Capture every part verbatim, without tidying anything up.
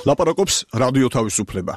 ლაპარაკობს რადიო თავისუფლება.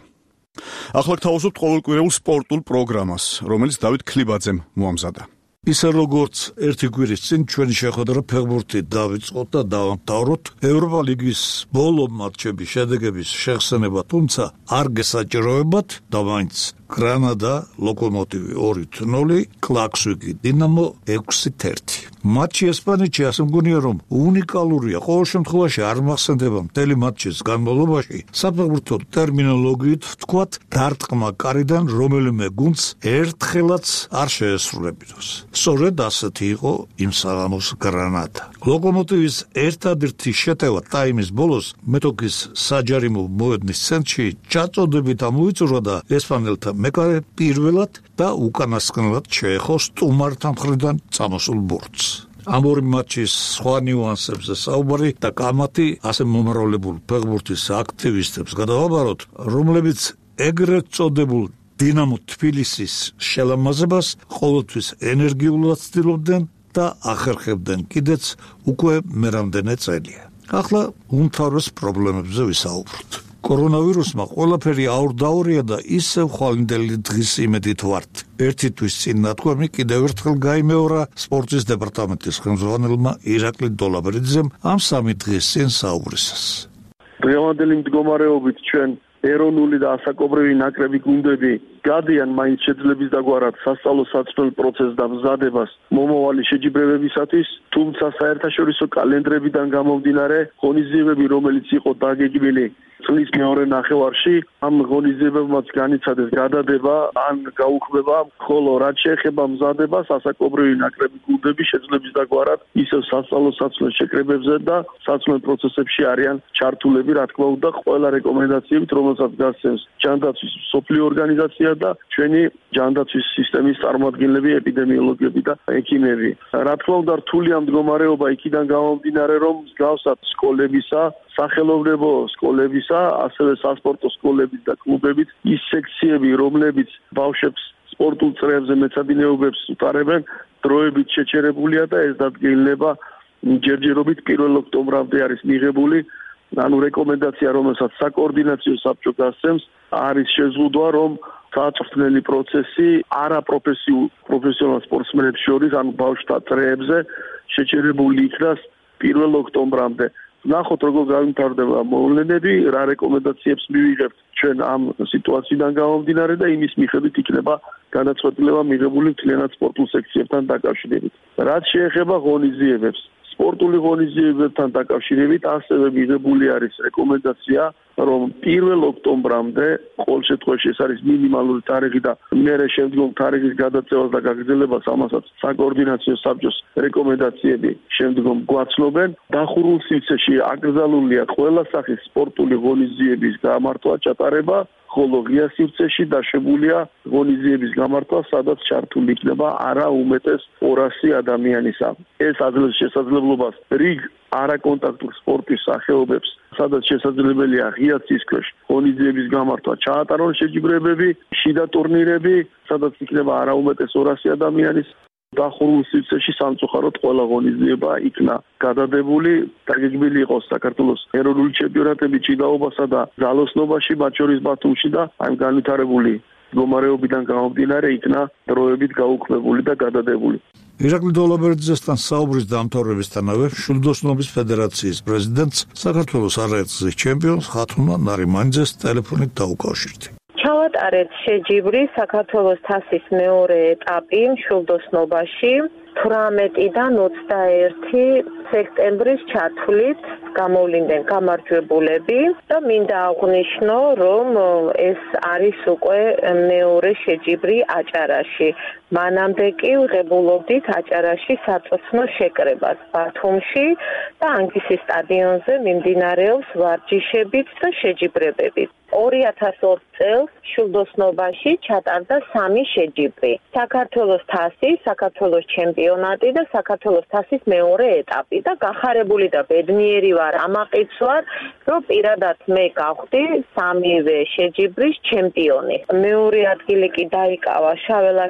ახლა გთავაზობთ ყოველკვირეულ სპორტულ პროგრამას, რომელიც დავით ქლიბაძემ მოამზადა. ისე როგორც ერთი კვირის წინ ჩვენი შეხვედრა ფეხბურთით დავიწყოთ და დავამთავროთ ევროპა ლიგის ბოლო მატჩების შედეგების შეხსენება, თუმცა არ გესაჭიროებათ და მაინც გრანადა ლოკომოტივი ორი ნული, კლაქსვიკი დინამო ექვსი ერთი. მატჩი ესპანეთში ასე მგონია რომ უნიკალურია, ყოველ შემთხვევაში არ მახსენდება მთელი მატჩის განმავლობაში საფეხბურთო ტერმინოლოგიით ვთქვათ დარტყმა კარიდან რომელიმე გუნდს ერთხელაც არ შეესრულებინოს. სწორედ ასეთი იყო იმ საღამოს გრანადა. ლოკომოტივის ერთადერთი შეტევა ტაიმის ბოლოს მეტოქის საჯარიმო მოედნის ცენტრში ჩაწოდებით ამოიწურა და ესპანელთა მეკარე პირველად და უკანასკნელად შეეხო სტუმართა მხრიდან წამოსულ ბურთს. ამ ორი მატჩის სხვა ნიუანსებზე საუბარი და კამათი ასე მომრავლებულ ფეხბურთის აქტივისტებს გადავაბაროთ, რომლებიც ეგრეთ წოდებულ დინამო თბილისის შელამაზებას ყოველთვის ენერგიულად ცდილობდნენ და ახერხებდნენ კიდეც უკვე მერამდენე წელია. ახლა უმთავრეს პრობლემებზე ვისაუბროთ. კორონავირუსმა ყველაფერი აურდაურია და ისევ ხვალინდელი დღის იმედით ვართ. ერთი თვის წინ ნათქვამი კიდევ ერთხელ გაიმეორა სპორტის დეპარტამენტის ხელმძღვანელმა ირაკლი დოლაბერიძემ ამ სამი დღის წინ საუბრისას. დღევანდელი მდგომარეობით ჩვენ ეროვნული და ასაკობრივი ნაკრები გუნდები გადიან მაინც შეძლების დაგვარად სასწავლო საცვლელ პროცესს და მზადებას მომავალი შეჯიბრებებისათვის, თუმცა საერთაშორისო კალენდრებიდან გამომდინარე ღონისძიებები, რომელიც იყო დაგეგმილი წლის მეორე ნახევარში, ამ ღონისძიებებმაც განიცადეს გადადება ან გაუქმება, ხოლო რაც შეეხება მზადებას, ასაკობრივი ნაკრები გუნდები შეძლების დაგვარად ისევ სასწავლო საცვლელ შეკრებებზე და საცვლელ პროცესებში არიან ჩართულები, რა თქმა უნდა, ყველა რეკომენდაციებით, რომელსაც გასცემს ჯანდაცვის მსოფლიო ორგანიზაცია და ჩვენი ჯანდაცვის სისტემის წარმომადგენლები, ეპიდემიოლოგები და ექიმები. რა თქმა უნდა, რთულია მდგომარეობა იქიდან გამომდინარე, რომ მსგავსად სკოლებისა, სახელოვნებო სკოლებისა, ასევე სასპორტო სკოლების და კლუბებით ის სექციები, რომლებიც ბავშვებს სპორტულ წრეებზე მეცადინეობებს უტარებენ, დროებით შეჩერებულია და ეს დადგენილება ჯერჯერობით პირველ ოქტომბრამდე არის მიღებული. ანუ რეკომენდაცია, რომელსაც საკოორდინაციო საბჭო გასცემს, არის შეზღუდვა, რომ საწვრთნელი პროცესი არაპროფესიულ პროფესიონალ სპორტსმენებს შორის, ანუ ბავშვთა წრეებზე შეჩერებული იქნას პირველ ოქტომბრამდე. ნახოთ, როგორ გამიმთავრდება მოვლენები, რა რეკომენდაციებს მივიღებთ ჩვენ ამ სიტუაციიდან გამომდინარე და იმის მიხედვით იქნება განაცხადება მიღებული მთლიანად სპორტულ სექციებთან დაკავშირებით. რაც შეეხება ღონისძიებებს, სპორტული ღონისძიებებთან დაკავშირებით ასევე მიღებული არის რეკომენდაცია, რომ პირველ ოქტომბრამდე, ყოველ შემთხვევაში ეს არის მინიმალური თარიღი და მერე შემდგომ თარიღის გადაწევას და გაგრძელებას ამასაც საკოორდინაციო საბჭოს რეკომენდაციები შემდგომ გვაცნობენ. დახურულ სივრცეში აკრძალულია ყველა სახის სპორტული ღონისძიების გამართვა, ჩატარება, ხოლო ღია სივრცეში დაშვებულია ღონისძიების გამართვა, სადაც ჩართული იქნება არა უმეტეს ორასი ადამიანისა. ეს აძლევს შესაძლებლობას რიგ არაკონტაქტურ სპორტის სახეობებს, სადაც შესაძლებელია ღია ცის ქვეშ ღონისძიების გამართვა, ჩაატარონ შეჯიბრებები, შიდა ტურნირები, სადაც იქნება არა უმეტეს ორასი ადამიანის. დახურულ სივრცეში სამწუხაროდ ყველა ღონისძიება იქნა გადადებული, დაგეგმილი იყო საქართველოს ეროვნული ჩემპიონატები ჭიდაობასა და ძალოსნობაში, მათ შორის ბათუმში და ამ განვითარებული მდგომარეობიდან გამომდინარე იქნა დროებით გაუქმებული და გადადებული. ირაკლი დოლაბერიძესთან საუბრის დამთავრებისთანავე მშვილდოსნობის ფედერაციის პრეზიდენტს, საქართველოს არაერთგზის ჩემპიონს ხათუნა ნარიმანიძეს ტელეფონით დაუკავშირდი. ჩავატარეთ შეჯიბრი საქართველოს თასის მეორე ეტაპი მშვილდოსნობაში თვრამეტიდან ოცდაერთი სექტემბრის ჩათვლით გამოვლინდნენ გამარჯვებულები და მინდა აღვნიშნო, რომ ეს არის უკვე მეორე შეჯიბრი აჭარაში. მანამდე კი ვღებულობდით აჭარაში საწოცნო შეკრებას ბათუმში და ანგისის სტადიონზე მიმდინარეობს ვარჯიშებით და შეჯიბრებებით. ორი ათას ორი წელს მშვილდოსნობაში ჩატარდა სამი შეჯიბრი. საქართველოს თასი, საქართველოს ჩემპიონატი და საქართველოს თასის მეორე ეტაპი და გახარებული და ბედნიერი ვარ, ამაყიც ვარ, რომ პირადად მე გავხდი სამივე შეჯიბრის ჩემპიონი. მეორე ადგილი კი დაიკავა შაველაშვილმა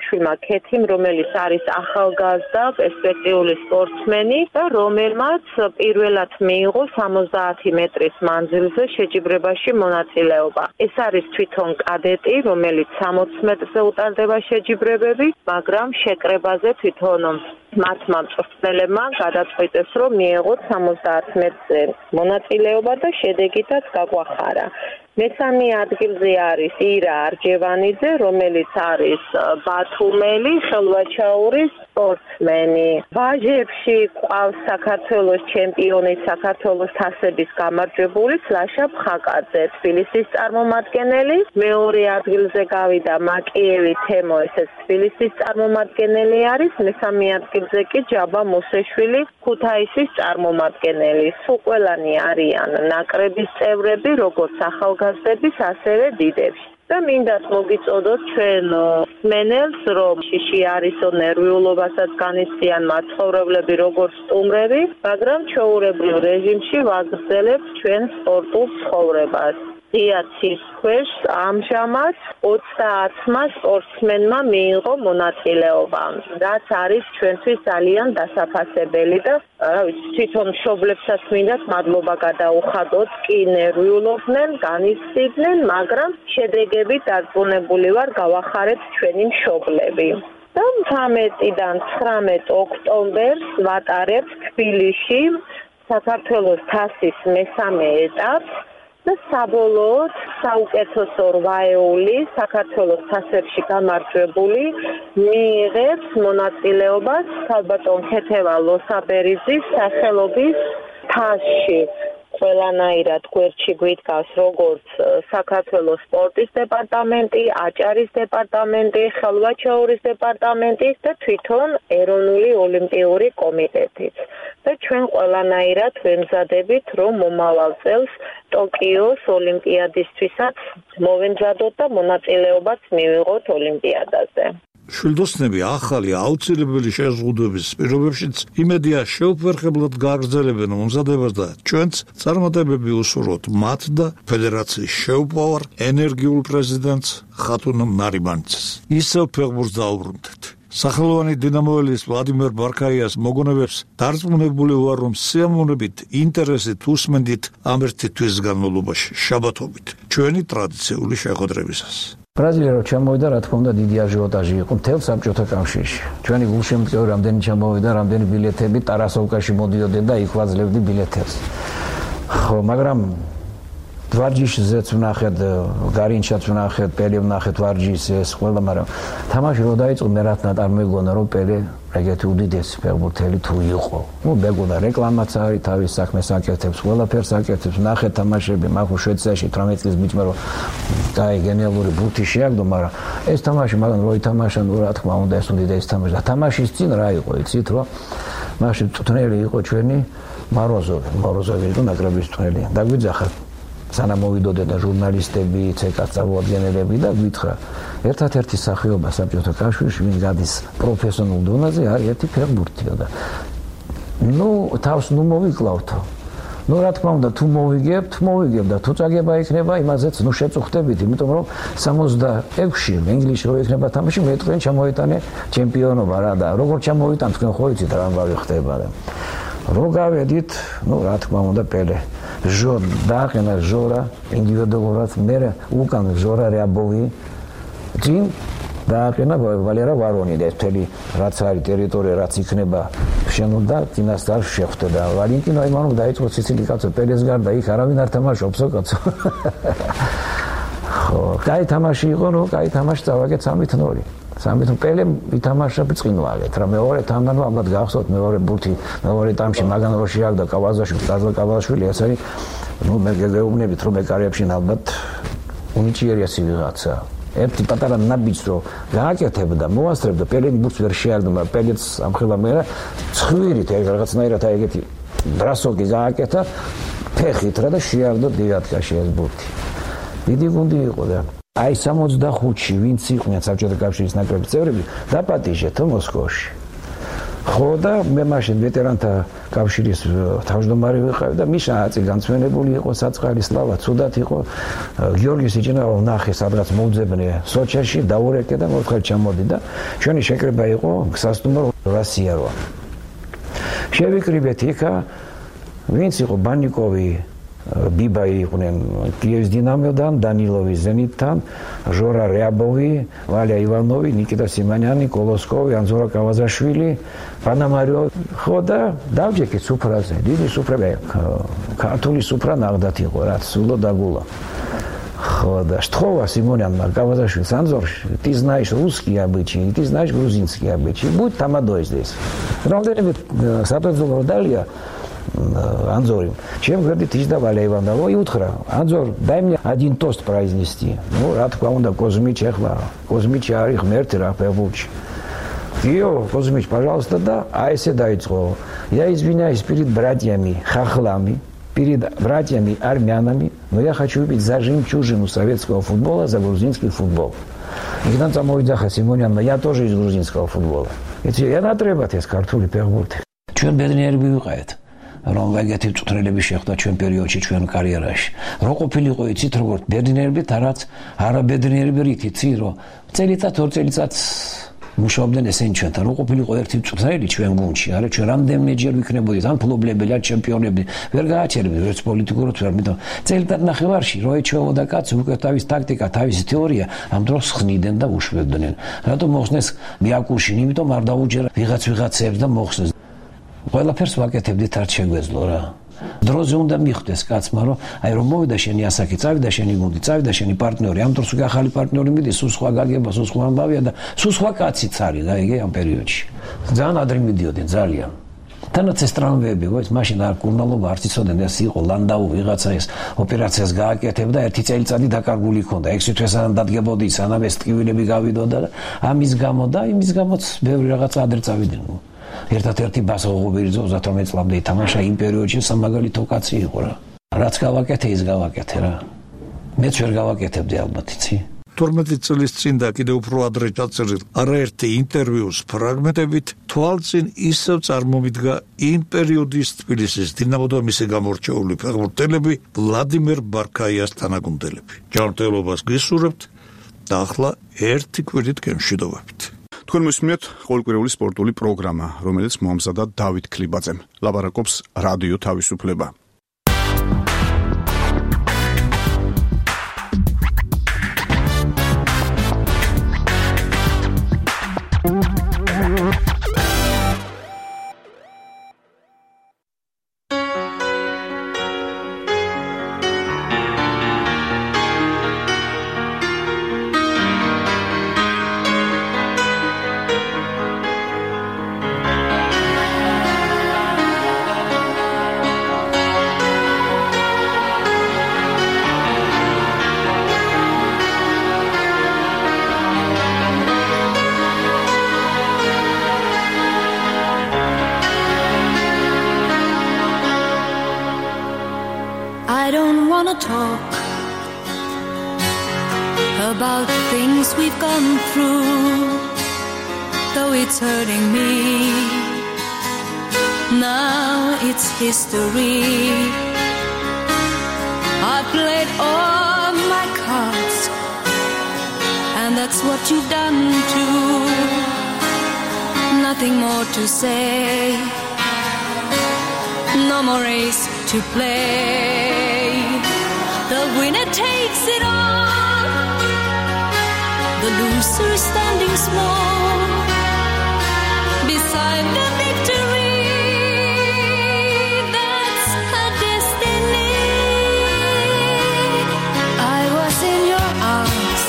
კეთიმ, რომელიც არის ახალგაზრდა, პერსპექტიული სპორტსმენი და რომელმაც პირველად მიიღო სამოცდაათი მეტრის მანძილზე შეჯიბრებაში მონაწილეობა. ეს არის თვითონ კადეტი, რომელიც სამოც მეტრზე უტარდება შეჯიბრებები, მაგრამ შეკრებაზე თვითონ მათმა მწვრთნელებმა გადაწყვიტეს, რომ მიიღოთ სამოცდაათ მეტრზე მონაწილეობა და შედეგითაც გაგვახარა. მესამე ადგილზე არის ირა არჯევანიძე, რომელიც არის ბათუმელი, ხელვაჩაურის სპორტსმენი. ვაჟებში ყავს საქართველოს ჩემპიონი, საქართველოს თასების გამარჯვებული ლაშა ფხაკაძე, თბილისის წარმომადგენელი. მეორე ადგილზე გავიდა მაკიევი თემო, ესეც თბილისის წარმომადგენელი არის. მესამე ადგილზე კი ჯაბა მოსეშვილი, ქუთაისის წარმომადგენელი. სულ ყველანი არიან ნაკრების წევრები, როგორც ახალგაზრდების, ასევე დიდებში. და მინდათ მოგიწოდოთ ჩვენ მსმენელს, რომ შიში არისო ნერვიულობასაც განიცდიან მაცხოვრებლები როგორც სტუმრები, მაგრამ ჩვეულებრივ რეჟიმში ვაგრძელებთ ჩვენ სპორტულ ცხოვრებას. დიაცის ქვეშ ამჟამად ოცდაათმა სპორტსმენმა მიიღო მონაწილეობა, რაც არის ჩვენთვის ძალიან დასაფასებელი და რა ვიცი, თვითონ მშობლებსაც მინდათ მადლობა გადაუხადოთ, კი ნერვიულობდნენ, განიცდიდნენ, მაგრამ შედეგები დარწმუნებული ვარ, გავახარეთ ჩვენი მშობლები. და თერთმეტიდან ცხრამეტ ოქტომბერს ვატარებთ თბილისში საქართველოს თასის მესამე ეტაპს. და საბოლოოდ საუკეთესო რვაეული საქართველოს თასებში გამარჯვებული მიიღებს მონაწილეობას ქალბატონ ქეთევა ლოსაბერიძის სახელობის თასში. ყველანაირად გვერდში გვიდგას როგორც საქართველოს სპორტის დეპარტამენტი, აჭარის დეპარტამენტი, ხელვაჩაურის დეპარტამენტი და თვითონ ეროვნული ოლიმპიური კომიტეტიც. და ჩვენ ყველანაირად ვემზადებით, რომ მომავალ წელს ტოკიოს ოლიმპიადისთვისაც მოვემზადოთ და მონაწილეობაც მივიღოთ ოლიმპიადაზე. შვილდოსნები ახალი აუცილებელი შეზღუდვების პირობებშიც იმედია შეუფერხებლად გააგრძელებენ მომზადებას და ჩვენც წარმატებები უსურვოთ მათ და ფედერაციის შეუპოვარ ენერგიულ პრეზიდენტს ხათუნა ნარიმანცეს. ისევ ფეხბურთს დაუბრუნდეთ. სახელოვანი დინამოელის ვლადიმერ ბარქაიას მოგონებებს დარწმუნებული ვარ, რომ სიამოვნებით, ინტერესით უსმენდით ამ ერთი თვის განმავლობაში შაბათობით ჩვენი ტრადიციული შეხვედრებისას. ბრაზილია რო ჩამოვიდა, რა თქმა უნდა, დიდი აჟიოტაჟი იყო მთელ საბჭოთა კავშირში. ჩვენი გულშემატკივარი რამდენი ჩამოვიდა, რამდენი ბილეთები ტარასოვკაში მოდიოდნენ და იქ ვაძლევდი ბილეთებს. ხო, მაგრამ ვარჯიშზეც ვნახეთ, გარინჩაც ვნახეთ, პელე ვნახეთ ვარჯიშს ეს ყველა, მაგრამ თამაში რო დაიწყო, მე რატნათ არ მეგონა, რომ პელე ეგეთი უდიდესი ფეხბურთელი თუ იყო. ნუ მეგონა რეკლამაც არის, თავის საქმეს აკეთებს, ყველაფერს აკეთებს, ნახეთ თამაშები, მაგ შვეიცარიაში თვრამეტი წლის ბიჭმა რო დაი გენიალური ბურთი შეაგდო, მაგრამ ეს თამაში მაგან რო ითამაშა, ნუ რა თქმა უნდა, ეს უდიდესი თამაში და თამაშის წინ რა იყო, იცით რომ მაშინ წვნელი იყო ჩვენი მაროზოვი, მაროზოვი იყო ნაკრების წვნელი. დაგვიძახა სანამ მოვიდოდე და ჟურნალისტები, ცეკას წარმოადგენელები და გითხრა, ერთადერთი სახეობა საბჭოთა კავშირში, ვინ გადის პროფესიონალურ დონეზე, არის ერთი ფეხბურთია და ნუ თავს ნუ მოვიკლავთო. ნუ რა თქმა უნდა, თუ მოვიგებთ, მოვიგებ და თუ წაგება იქნება, იმაზეც ნუ შეწუხდებით, იმიტომ რომ სამოცდაექვსში ინგლისში რო იქნება თამაში, მე თქვენ ჩამოიტანე ჩემპიონობა რა და როგორ ჩამოვიტან თქვენ ხო იცით რა ამბავი ხდება და რო გავედით, ნუ რა თქმა უნდა, პელე ჟორ დააყენა ჟორა ინდივიდუალურად, მე უკან ჟორა რეაბოვი ძინ დააყენა ვალერა ვარონი და ეს მთელი რაც არის ტერიტორია, რაც იქნება შენოდა წინასწარ შეხვდა და ვალენტინო აიმანოვ დაიწყო ციცილი კაცო, პელეს გარდა იქ არავინ არ თამაშობსო კაცო. ხო, კაი თამაში იყო, ნუ კაი თამაში წავაგეთ სამით ნოლი. სამით პელემ ითამაშა ბწყინვალეთ რა მეორე თამანო ამბად გახსოვთ მეორე ბურთი მეორე ტამში მაგან რო შეაგდა კავაზაშვილი დაზლა კავაზაშვილი ეს არის ნუ მე გეუბნებით რომ ეკარეებში ალბათ უნიჭიერესი ვიღაცა ერთი პატარა ნაბიჯს რო გააკეთებდა მოასწრებდა პელემ ბურთს ვერ შეაგდა მაგრამ პელეც ამხელა მე რა ცხვირით ეგ რაღაცნაირად აი ეგეთი დრასოკი გააკეთა ფეხით რა და შეაგდა დიატკაში ეს ბურთი დიდი გუნდი იყო და აი სამოცდახუთში ვინც იყვნენ საბჭოთა კავშირის ნაკრების წევრები დაპატიჟეთ მოსკოვში. ხო და მე მაშინ ვეტერანთა კავშირის თავმჯდომარე ვიყავი და მიშანაცი განცვენებული იყო საწყალი სლავა ცუდად იყო გიორგი სიჭინავა ნახე სადღაც მოუძებნე სოჩაში დაურეკე და მოთხარ ჩამოდი და ჩვენი შეკრება იყო გასასტუმრო რასია როა შევიკრიბეთ იქა ვინც იყო ბანიკოვი ბიბა იყვნენ კიევის დინამოდან დანილოვი ზენიტთან ჟორა რეაბოვი ვალია ივანოვი ნიკიტა სიმანიანი კოლოსკოვი ანზორა კავაზაშვილი პანამარიო ხო და დავჯექი სუფრაზე დიდი სუფრები ქართული სუფრა ნაღდათ იყო რაც სულო დაგულა ხო და შთხოვა სიმონიანმა კავაზაშვილს ანზორში ты знаешь русский обычай ты знаешь грузинский обычай будь тамадой здесь რამდენიმე საბრძოლო დალია Анзор, чем говорит Тижда Валя Иванова, и утро. Анзор, дай мне один тост произнести. Ну, рад кому-то Кузьмич Эхла, Кузьмич Арих Мертера Певуч. Йо, Кузьмич, пожалуйста, да, а если дайте слово. Я извиняюсь перед братьями хохлами, перед братьями армянами, но я хочу выпить за жемчужину советского футбола, за грузинский футбол. Игнат Амовидзаха Симоняна, я тоже из грузинского футбола. Я на требате с картули Певурты. Чё беднее бывает? რომ ვეგეთი წვრილები შეხვდა ჩვენ პერიოდში ჩვენ კარიერაში. რო ყოფილიყო იცით როგორც ბედნიერები, თარაც არაბედნიერები რითიცი, რომ წელიწად ორ წელიწად მუშაობდნენ ესენი ჩვენთან. რო ყოფილიყო ერთი წვრილი ჩვენ გუნდში, არა ჩვენ რამდენიმეჯერ ვიქნებოდით ან ფლობლები, ან ჩემპიონები, ვერ გააჩერებდით ვერც პოლიტიკურად ვერ მითო. წელიწად ნახევარში რო ეჩვეოდა კაცი უკვე თავის ტაქტიკა, თავისი თეორია ამ დროს ხნიდნენ და უშვებდნენ. რატომ მოხსნეს მიაკუშინ, იმიტომ არ დაუჯერა ვიღაც ვიღაცებს და მოხსნეს. ყველაფერს ვაკეთებდით არ შეგვეძლო რა. დროზე უნდა მიხვდეს კაცმა, რომ აი რომ მოვიდა შენი ასაკი, წავიდა შენი გუნდი, წავიდა შენი პარტნიორი, ამ დროს უკვე ახალი პარტნიორი მიდის, სულ სხვა გაგება, სულ სხვა ამბავია და სულ სხვა კაციც არის და იგი ამ პერიოდში. ძალიან ადრე მიდიოდნენ, ძალიან. თანაც ეს ტრამვები, ვოიც მაშინ არ კურნალობა არ იცოდნენ, ეს იყო ლანდაუ ვიღაცა ეს ოპერაციას გააკეთებდა, ერთი წელიწადი დაკარგული ჰქონდა. ექვსი თვესთან დადგებოდი, სანამ ეს ტკივილები გავიდოდა და ამის გამო და იმის გამოც ბევრი რაღაცა ადრე წავიდნენ. ერთადერთი ბასო ღობერიძე ოცდათორმეტ წლამდე ითამაშა იმ პერიოდში სამაგალითო კაცი იყო რა. რაც გავაკეთე, ის გავაკეთე რა. მეც ვერ გავაკეთებდი ალბათ, იცი? თორმეტი წლის წინ და კიდევ უფრო ადრე ჩაწერილ არაერთი ინტერვიუს ფრაგმენტებით თვალწინ ისევ წარმომიდგა იმ პერიოდის თბილისის დინამო და მისი გამორჩეული ფეხბურთელები ვლადიმერ ბარქაიას თანაგუნდელები. ჯანმრთელობას გისურვებთ და ახლა ერთი კვირით გემშვიდობებით. თქვენ მოსმენთ ყოველკვირეული სპორტული პროგრამა, რომელიც მოამზადა დავით ქლიბაძემ. ლაბარაკობს რადიო თავისუფლება. I don't wanna talk about the things we've gone through, though it's hurting me. Now it's history. I played all my cards, and that's what you've done too. Nothing more to say, no more race to play. The winner takes it all, the loser standing small beside the victory. That's her destiny. I was in your arms,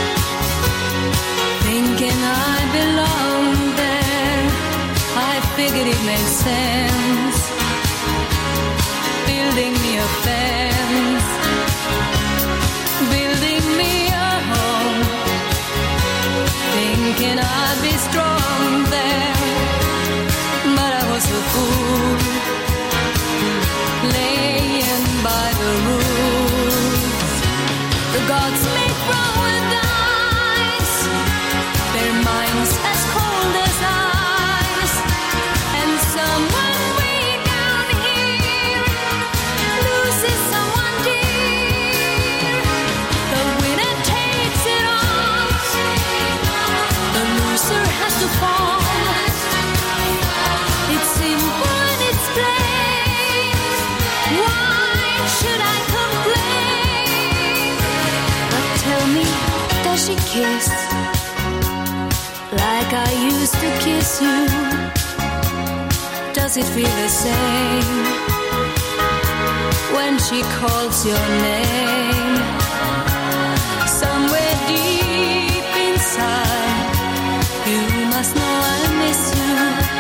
thinking I belonged there. I figured it made sense, building me a fence, building me a home, thinking I'd be strong there. But I was a fool, laying by the rules. The gods make wrong with dice, their minds as cold as ice. miss you. Does it feel the same when she calls your name? Somewhere deep inside, you must know I miss you.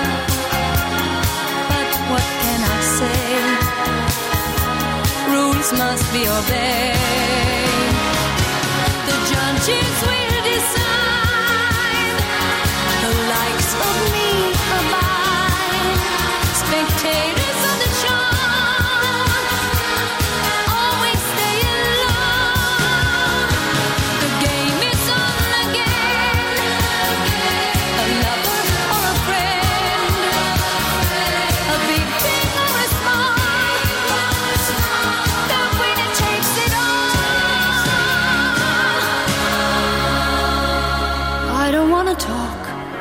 But what can I say? Rules must be obeyed. The judges will decide the likes of me or mine. Spectators of the show always stay alone. The game is on again. A lover or a friend, a big thing or a small, the winner takes it all. I don't wanna talk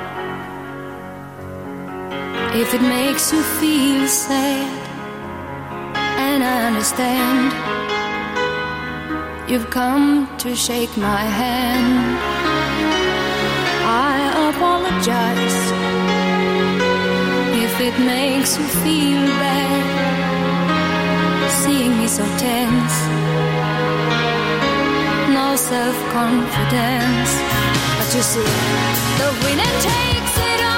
if it makes you feel sad, and I understand you've come to shake my hand. I apologize if it makes you feel bad, seeing me so tense, no self-confidence. But you see, the winner takes it all.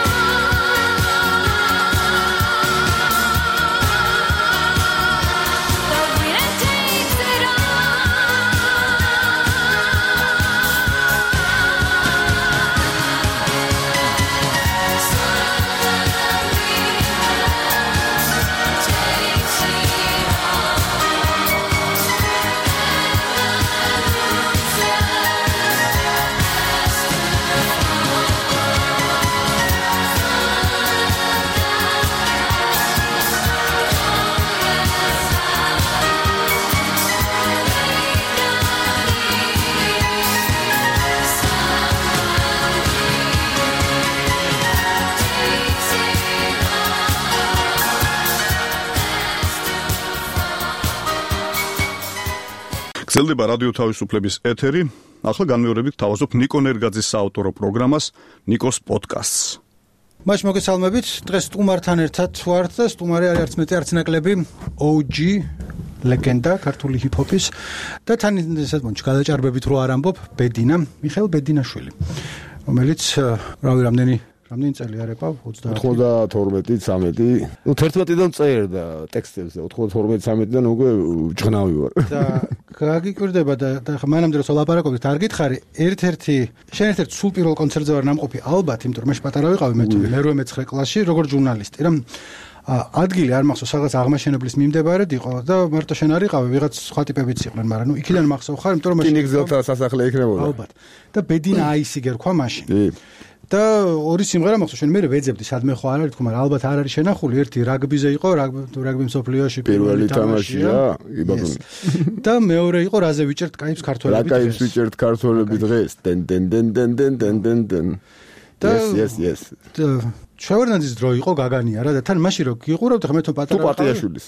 გრძელდება რადიო თავისუფლების ეთერი. ახლა განმეორებით თავაზობ ნიკო ნერგაძის საავტორო პროგრამას ნიკოს პოდკასტს. მას მოგესალმებით. დღეს სტუმართან ერთად ვართ და სტუმარი არის არც მეტი არც ნაკლები O G ლეგენდა ქართული ჰიპ-ჰოპის და თან ესეთ მომჩ გადაჭარბებით რო არ ამბობ ბედინა მიხეილ ბედინაშვილი, რომელიც რავი რამდენი რამდენი წელი არეკვა ოცდათორმეტი ცამეტი ნუ თერთმეტიდან წერდა ტექსტებზე ოცდათორმეტი ცამეტიდან უკვე ჭღნავი ვარ და გაგიკვირდება და ხა მანამდე რომ ლაპარაკობთ არ გითხარი ერთ-ერთი შენ ერთ-ერთი სულ პირველ კონცერტზე ვარ ნამყოფი ალბათ იმიტომ რომ მე პატარა ვიყავი მე მერვე მეცხრე კლასში როგორც ჟურნალისტი რომ ადგილი არ მახსოვს სადღაც აღმაშენებლის მიმდებარედ იყო და მარტო შენ არ იყავი ვიღაც სხვა ტიპებიც იყვნენ მაგრამ ნუ იქიდან მახსოვ ხარ იმიტომ რომ მაშინ კინიგზელთა სასახლე იქნებოდა ალბათ და ბედინა აისი გერქვა მაშინ და ორი სიმღერა მახსოვს შენ მე ვეძებდი სადმე ხო არ არის თქო მაგრამ ალბათ არ არის შენახული ერთი რაგბიზე იყო რაგბი მსოფლიოში პირველი თამაშია იბაბუნ და მეორე იყო რაზე ვიჭერთ კაიფს ქართველები რა კაიფს ვიჭერთ ქართველები დღეს დენ დენ დენ დენ დენ დენ დენ დენ yes yes yes შევერნაძის დრო იყო გაგანია რა და თან მაშინ რო გიყურავთ ხა მე თვითონ პატარა თუ პატიაშვილის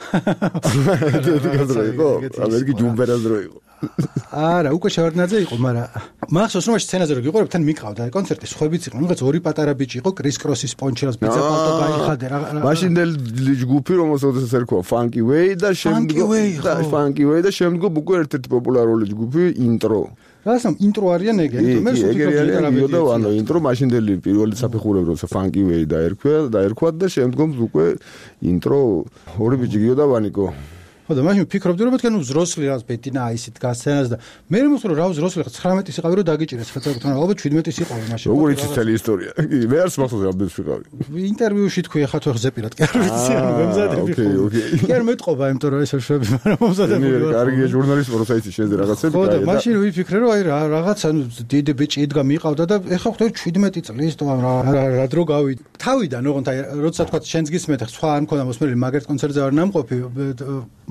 დრო იყო ამერიკი ჯუმბერას დრო იყო არა უკვე შევერნაძე იყო მაგრამ მახსოვს რომ სცენაზე რო გიყურებ თან მიყავდა კონცერტი სხვებიც იყვნენ რაღაც ორი პატარა ბიჭი იყო კრის კროსის პონჩერას ბიცა პალტო გაიხადე რა მაშინდელი ჯგუფი რომელსაც ერქვა Funky Way და შემდგომ Funky Way და შემდგომ უკვე ერთ-ერთი პოპულარული ჯგუფი Intro რასამ ინტრო არიან ეგეთი მე სულფიქრობდი და ანუ ინტრო მაშინდელი პირველი საფეხურები როცა Funky Way და ერქვა და ერქვა და შემდგომ უკვე ინტრო ორი ბიჭი გიო და ვანიკო ხო და მაშინ ვფიქრობდი რომ თქვენ უზროსლი რაღაც ბეტინა აისით გასცენას და მე მომხდრო რა უზროსლი ცხრამეტის იყავი რომ დაგიჭირეს ხა თქვენ ალბათ შვიდმეტის იყავი მაშინ როგორ იცი წელი ისტორია მე არც მახსოვს რამდენს ვიყავი ინტერვიუში თქვი ხა თუ ზეპირად კი არ ვიცი ანუ მემზადები ოკეი ოკეი კი არ მეტყობა იმიტომ რომ ეს შვები მაგრამ მომზადები ვარ კარგია ჟურნალისტი რო საიტი შეძე რაღაცები ხო და მაშინ ვიფიქრე რომ აი რაღაც ანუ დიდი ბიჭი იდგა მიყავდა და ეხა ხვდები შვიდმეტი წლის თუ რა რა დრო გავი თავიდან ოღონდ აი როცა თქვა შენს გისმენთ სხვა არ მქონდა მოსმენელი მაგერტ კონცერტზე არ ნამყოფი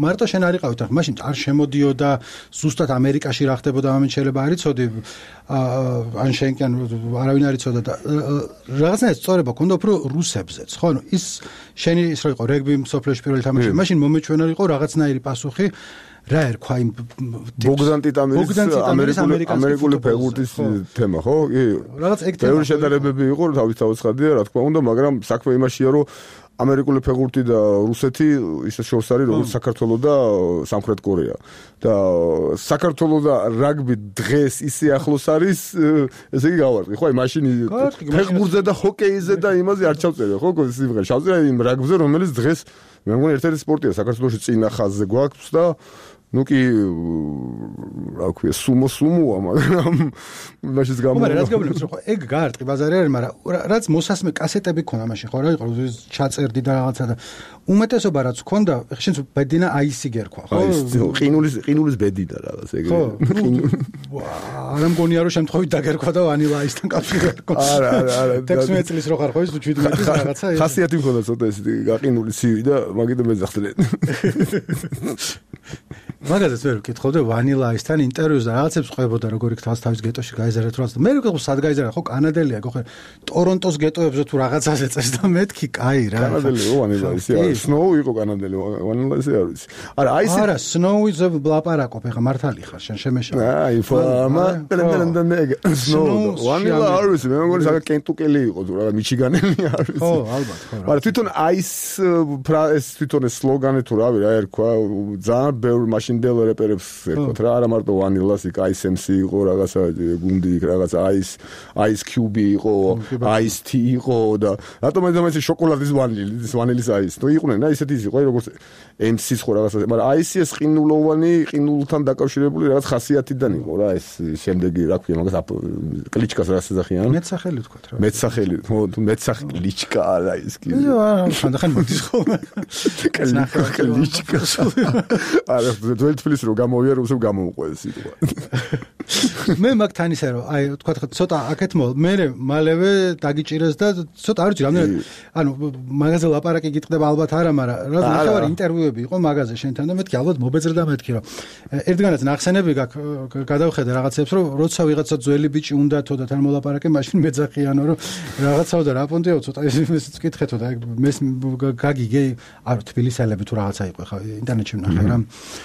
მარტო შენ არ იყავით ახლა მაშინ არ შემოდიოდა ზუსტად ამერიკაში რა ხდებოდა ამით შეიძლება არ იცოდი ან შენ კი ან არავინ არ იცოდა და რაღაცნაირად სწორება ქონდა უფრო რუსებზეც ხო ანუ ის შენი ის რო იყო რეგბი მსოფლიოში პირველი თამაში მაშინ მომეჩვენა იყო რაღაცნაირი პასუხი რა ერქვა იმ ბოგდან ტიტამერის ამერიკული ფეხბურთის თემა ხო? კი. რაღაც ეგ თემა. ბევრი შედარებები იყო, თავისთავად ცხადია, რა თქმა უნდა, მაგრამ საქმე იმაშია, რომ ამერიკული ფეხბურთი და რუსეთი ისე შორს არის, როგორც საქართველო და სამხრეთ კორეა. და საქართველო და რაგბი დღეს ისე ახლოს არის, ესე იგი გავარკვი, ხო, აი მაშინ ფეხბურთზე და ჰოკეიზე და იმაზე არ ჩავწერე, ხო, სიმღერა. ჩავწერე იმ რაგბზე, რომელიც დღეს მე მგონი ერთ-ერთი სპორტია საქართველოში წინა ხაზზე გვაქვს და ну ки რა ქვია სუმო სუმოა მაგრამ მაშინ გამო მაგრამ რაც გაბლებს ხო ეგ გაარტყი ბაზარი არის მაგრამ რაც მოსასმე კასეტები ქონდა მაშინ ხო რა იყო ჩაწერდი და რაღაცა და უმეტესობა რაც ქონდა შენც ბედინა აისი გერქვა ხო ყინულის ყინულის ბედინა რაღაც ეგ არა მგონია რომ შემთხვევით დაგერქვა და ვანილა აისთან კავშირი ერქვა არა არა არა ექვსმეტ წლის რო ხარ ხო ის შვიდმეტ წლის რაღაცა ხასიათი მქონდა ცოტა ეს გაყინული ცივი და მაგით მეძახდნენ მაგაზეც ვერ ვკითხავდი ვანილა აისთან ინტერვიუს და რაღაცებს ყვებოდა როგორ იქ თავს თავის გეტოში გაიზარეთ რაღაც მე ვიყავ სად გაიზარეთ ხო კანადელია ხო ხე ტორონტოს გეტოებზე თუ რაღაცაზე წეს და მეთქი კაი რა კანადელი ვანილა აისი არის სნოუ იყო კანადელი ვანილა აისი არის არა აისი არა სნოუზე ვლაპარაკობ ეხა მართალი ხარ შენ შემეშა აი ფორმა პელენდენდენეგ სნოუ ვანილა არის მე მგონი საკა კენტუკელი იყო თუ რა მიჩიგანელი არის ხო ალბათ ხო მაგრამ თვითონ აის ეს თვითონ ეს სლოგანი თუ რავი რა ერქვა ძალიან ბევრი მაშინდელ რეპერებს ერქვა რა არა მარტო ვანილას იქ აის ემ სი იყო რაღაცა გუნდი იქ რაღაცა აის აის კიუბი იყო აის თი იყო და რატომ ეს შოკოლადის ვანილის ვანილის აის ნუ იყვნენ რა ისეთი ის იყო როგორც ემ სის ხო რაღაცა მაგრამ აისი ეს ყინულოვანი ყინულთან დაკავშირებული რაღაც ხასიათიდან იყო რა ეს შემდეგი რა ქვია მაგას კლიჩკას რა ეძახიან მეცახელი თქვა რა მეცახელი თუ მეცახ კლიჩკა რა ის კი არა ხანდახან მოდის ხო კლიჩკა არა ძველი თბილისი რო გამოვიარ უსო გამომყვეს სიტყვა მე მაგთან ისე რომ აი თქვა ცოტა აქეთ მო მე მალევე დაგიჭირეს და ცოტა არ ვიცი რამდენად ანუ მაგაზე ლაპარაკი გიტყდება ალბათ არა მაგრამ რა ნახევარი ინტერვიუები იყო მაგაზე შენთან და მეთქი ალბათ მობეძრდა მეთქი რომ ერთგანაც ნახსენები გაქვს გადავხედე რაღაცებს რომ როცა ვიღაცა ძველი ბიჭი უნდათო და თან მოლაპარაკე მაშინ მეძახიანო რომ რაღაცაო და რა პონტიო ცოტა ისიც ვკითხეთო და მე გაგიგე არ თბილისელები თუ რაღაცა იყო ხა ინტერნეტში ვნახე რა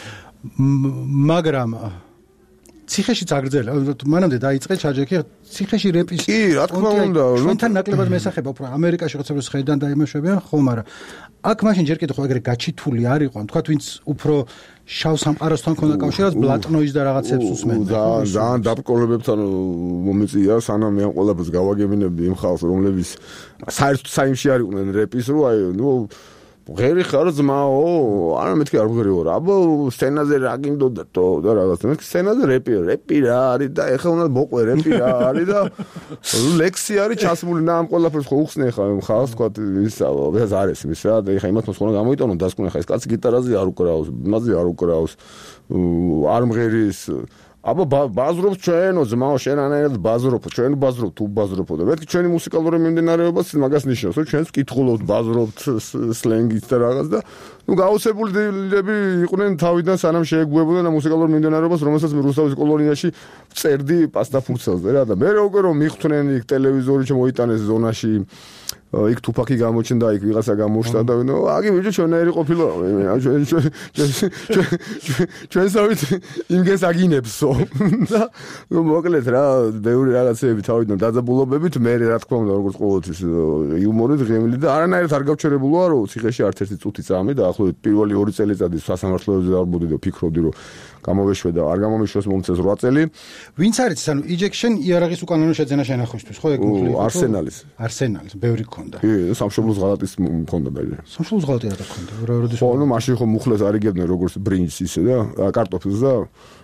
მაგრამ ციხეში წაგრძელა მანამდე დაიწყე ჩაჯექი ციხეში რეპის კი რა თქმა უნდა ჩვენთან ნაკლებად მესახება უფრო ამერიკაში როცა ხედან დაიმეშვებიან ხო მაგრამ აქ მაშინ ჯერ კიდევ ხო ეგრე გაჩითული არ იყო თქვა ვინც უფრო შავ სამყაროსთან ქონდა კავშირი ბლატნოის და რაღაცებს უსმენდა ძალიან ძალიან დაბრკოლებებთან მომიწია სანამ მე ამ ყველაფერს გავაგებინებდი იმ ხალხს რომლებიც საერთოდ საიმში არ იყვნენ რეპის რო აი ნუ ღერი ხარ ძმაო არა მეთქი არ ღერიო რა აბა სცენაზე რა გინდოდა თო და რაღაც მე სცენაზე რეპი რეპი რა არის და ეხლა უნდა მოყვე რეპი რა არის და ლექსი არის ჩასმული და ამ ყველაფერს ხო უხსნე ხა ხალხს თქვა ის ეს არის ის რა და ეხლა იმათ მოსყონა გამოიტანო დასკვნე ხა ეს კაცი გიტარაზე არ უკრავს მასზე არ უკრავს არ მღერის აბა ბაზრობ ჩვენო ძმაო შენანაირად ბაზრობ ჩვენ ბაზრობ თუ ბაზრობ და მეთქი ჩვენი მუსიკალური მიმდინარეობაც მაგას ნიშნავს რომ ჩვენს კითხულობთ ბაზრობთ სლენგით და რაღაც და ნუ გაუცებულები იყვნენ თავიდან სანამ შეეგუებოდნენ ამ მუსიკალურ მიმდინარეობას რომელსაც მე რუსთავის კოლონიაში წერდი პასტაფურცელზე რა და მე როგორ რომ მიხთნენ იქ ტელევიზორი შემოიტანეს ზონაში იქ თუფაკი გამოჩნდა იქ ვიღაცა გამოშთა და ნუ აგი ბიჭო ჩვენერი ყოფილა ჩვენ ჩვენ ჩვენ სავით იმგეს აგინებსო და ნუ მოკლედ რა ბევრი რაღაცეები თავიდან დაძაბულობებით მე რა თქმა უნდა როგორც ყოველთვის იუმორით ღემილი და არანაირად არ გავჩერებულა რომ ციხეში არც ერთი წუთი წამი და ახლა პირველი ორი წელიწადი სასამართლოებზე დავბოდი და ფიქრობდი რომ გამოვეშვე და არ გამომიშვეს მომწეს რვა წელი ვინც არის ანუ იჯექშენ იარაღის უკანონო შეძენა შენახვისთვის ხო ეგ მოხლი არსენალის არსენალის ბევრი ქონდა კი სამშობლოს ღალატის მქონდა ბევრი სამშობლოს ღალატი რა ქონდა როდის ხო ნუ მაშინ ხო მუხლეს არიგებდნენ როგორც ბრინჯს ისე და კარტოფილს და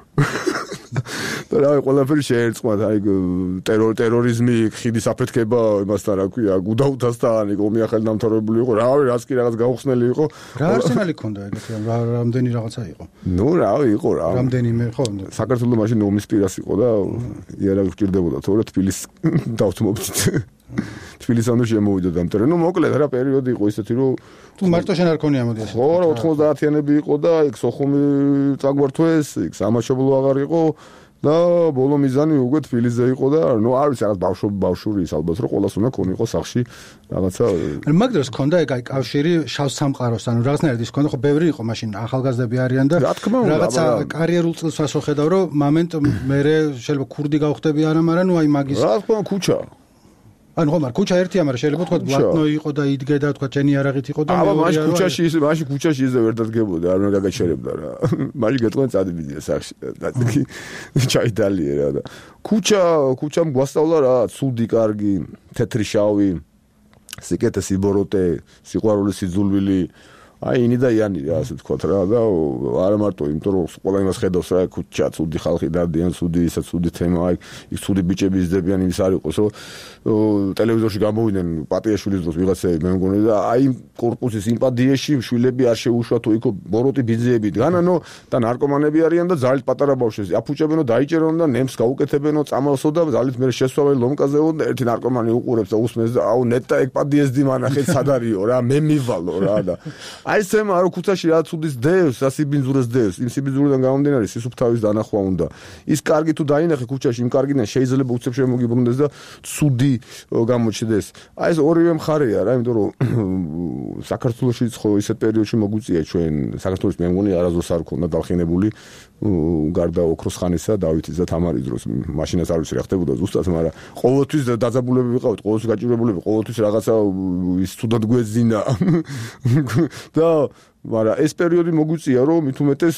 და რა ყველაფერი შეერწყმათ აი ტერორ ტერორიზმი ხიდის აფეთქება იმასთან რა ქვია გუდაუთასთან იყო მიახალ დამთავრებული იყო რავი რაც კი რაღაც გაუხსნელი იყო რა არსენალი ქონდა ეგეთი რამდენი რაღაცა იყო ნუ რავი იყო რა რამდენიმე ხო საქართველოს მაშინ ომის პირას იყო და იარაღი გჭირდებოდა თორე თბილისს დავთმობდით თბილისამდე შემოვიდა და მტერე. ნუ მოკლედ რა პერიოდი იყო ისეთი რომ თუ მარტო შენ არ ქონია მოდი ასე. ხო, ოთხმოცდაათიანები იყო და იქ სოხუმი წაგვართვეს, იქ სამაშობლო აღარ იყო და ბოლო მიზანი უკვე თბილისზე იყო და ნუ არ ვიცი რაღაც ბავშვი ბავშვური ის ალბათ რომ ყოველას უნდა ქონიყო სახში რაღაცა. მაგ დროს ქონდა ეგ აი კავშირი შავ სამყაროს, ანუ რაღაცნაირად ის ქონდა, ხო ბევრი იყო მაშინ ახალგაზრდები არიან და რაღაცა კარიერულ წელს ვასოხედავ რომ მომენტ მე შეიძლება ქურდი გავხდები არა, მაგრამ ნუ აი მაგის რა თქმა უნდა ქუჩა ანუ ხო მაგრამ ქუჩა ერთია, მაგრამ შეიძლება თქვა ბლატნო იყო და იდგე და თქვა ჯენი არაღით იყო და მე მაშინ ქუჩაში ისე მაშინ ქუჩაში ისე ვერ დადგებოდა, არ უნდა გაგაჩერებდა რა. მაშინ გეტყვენ წადიდია სახში და ჩაიდალია რა და ქუჩა ქუჩამ გვასწავლა რა, ცუდი, კარგი, თეთრი, შავი, სიკეთე, სიბოროტე, სიყვარული, სიძულვილი, აი ინი და იანი რა ასე თქვა რა და არა მარტო იმიტომ რომ ყველა იმას ხედავს რა ქუჩა ცუდი ხალხი დადიან ცუდი ისა ცუდი თემა აი ის ცუდი ბიჭები იზრდებიან იმის არ იყოს რომ ტელევიზორში გამოვიდნენ პატიაშვილის დროს ვიღაცები მე მგონი და აი კორპუსის იმპადიაში შვილები არ შეუშვა თუ იქო ბოროტი ბიძეები განანო და ნარკომანები არიან და ძალით პატარა ბავშვები აფუჭებენო დაიჭერონ და ნემს გაუკეთებენო წამალსო და ძალით მე შესვავენ ლომკაზეო და ერთი ნარკომანი უყურებს და უსმენს და აუ ნეტა ეგ პადიესდი მანახეთ სად არისო რა მე მივალო რა და აი სემა რო ქუცაში რა ცუდის დევს, რა სიბინძურეს დევს, იმ სიბინძურიდან გამომდინარე სისუფთავის დანახვა უნდა. ის კარგი თუ დაინახე ქუჩაში, იმ კარგიდან შეიძლება უცებ შემოგიბრუნდეს და ცუდი გამოჩნდეს. აი ეს ორივე მხარეა რა, იმიტომ რომ საქართველოში ხო ისეთ პერიოდში მოგვიწია ჩვენ საქართველოს მე მგონი არასდროს არ ქონდა დალხინებული გარდა ოქროს ხანისა, დავითის და თამარის დროს. მაშინაც არ ვიცი რა ხდებოდა ზუსტად, მაგრამ ყოველთვის დაძაბულები ვიყავით, ყოველთვის გაჭირებულები, ყოველთვის რაღაცა ის თუდად გვეძინა. და მაგრამ ეს პერიოდი მოგვიწია რომ მით უმეტეს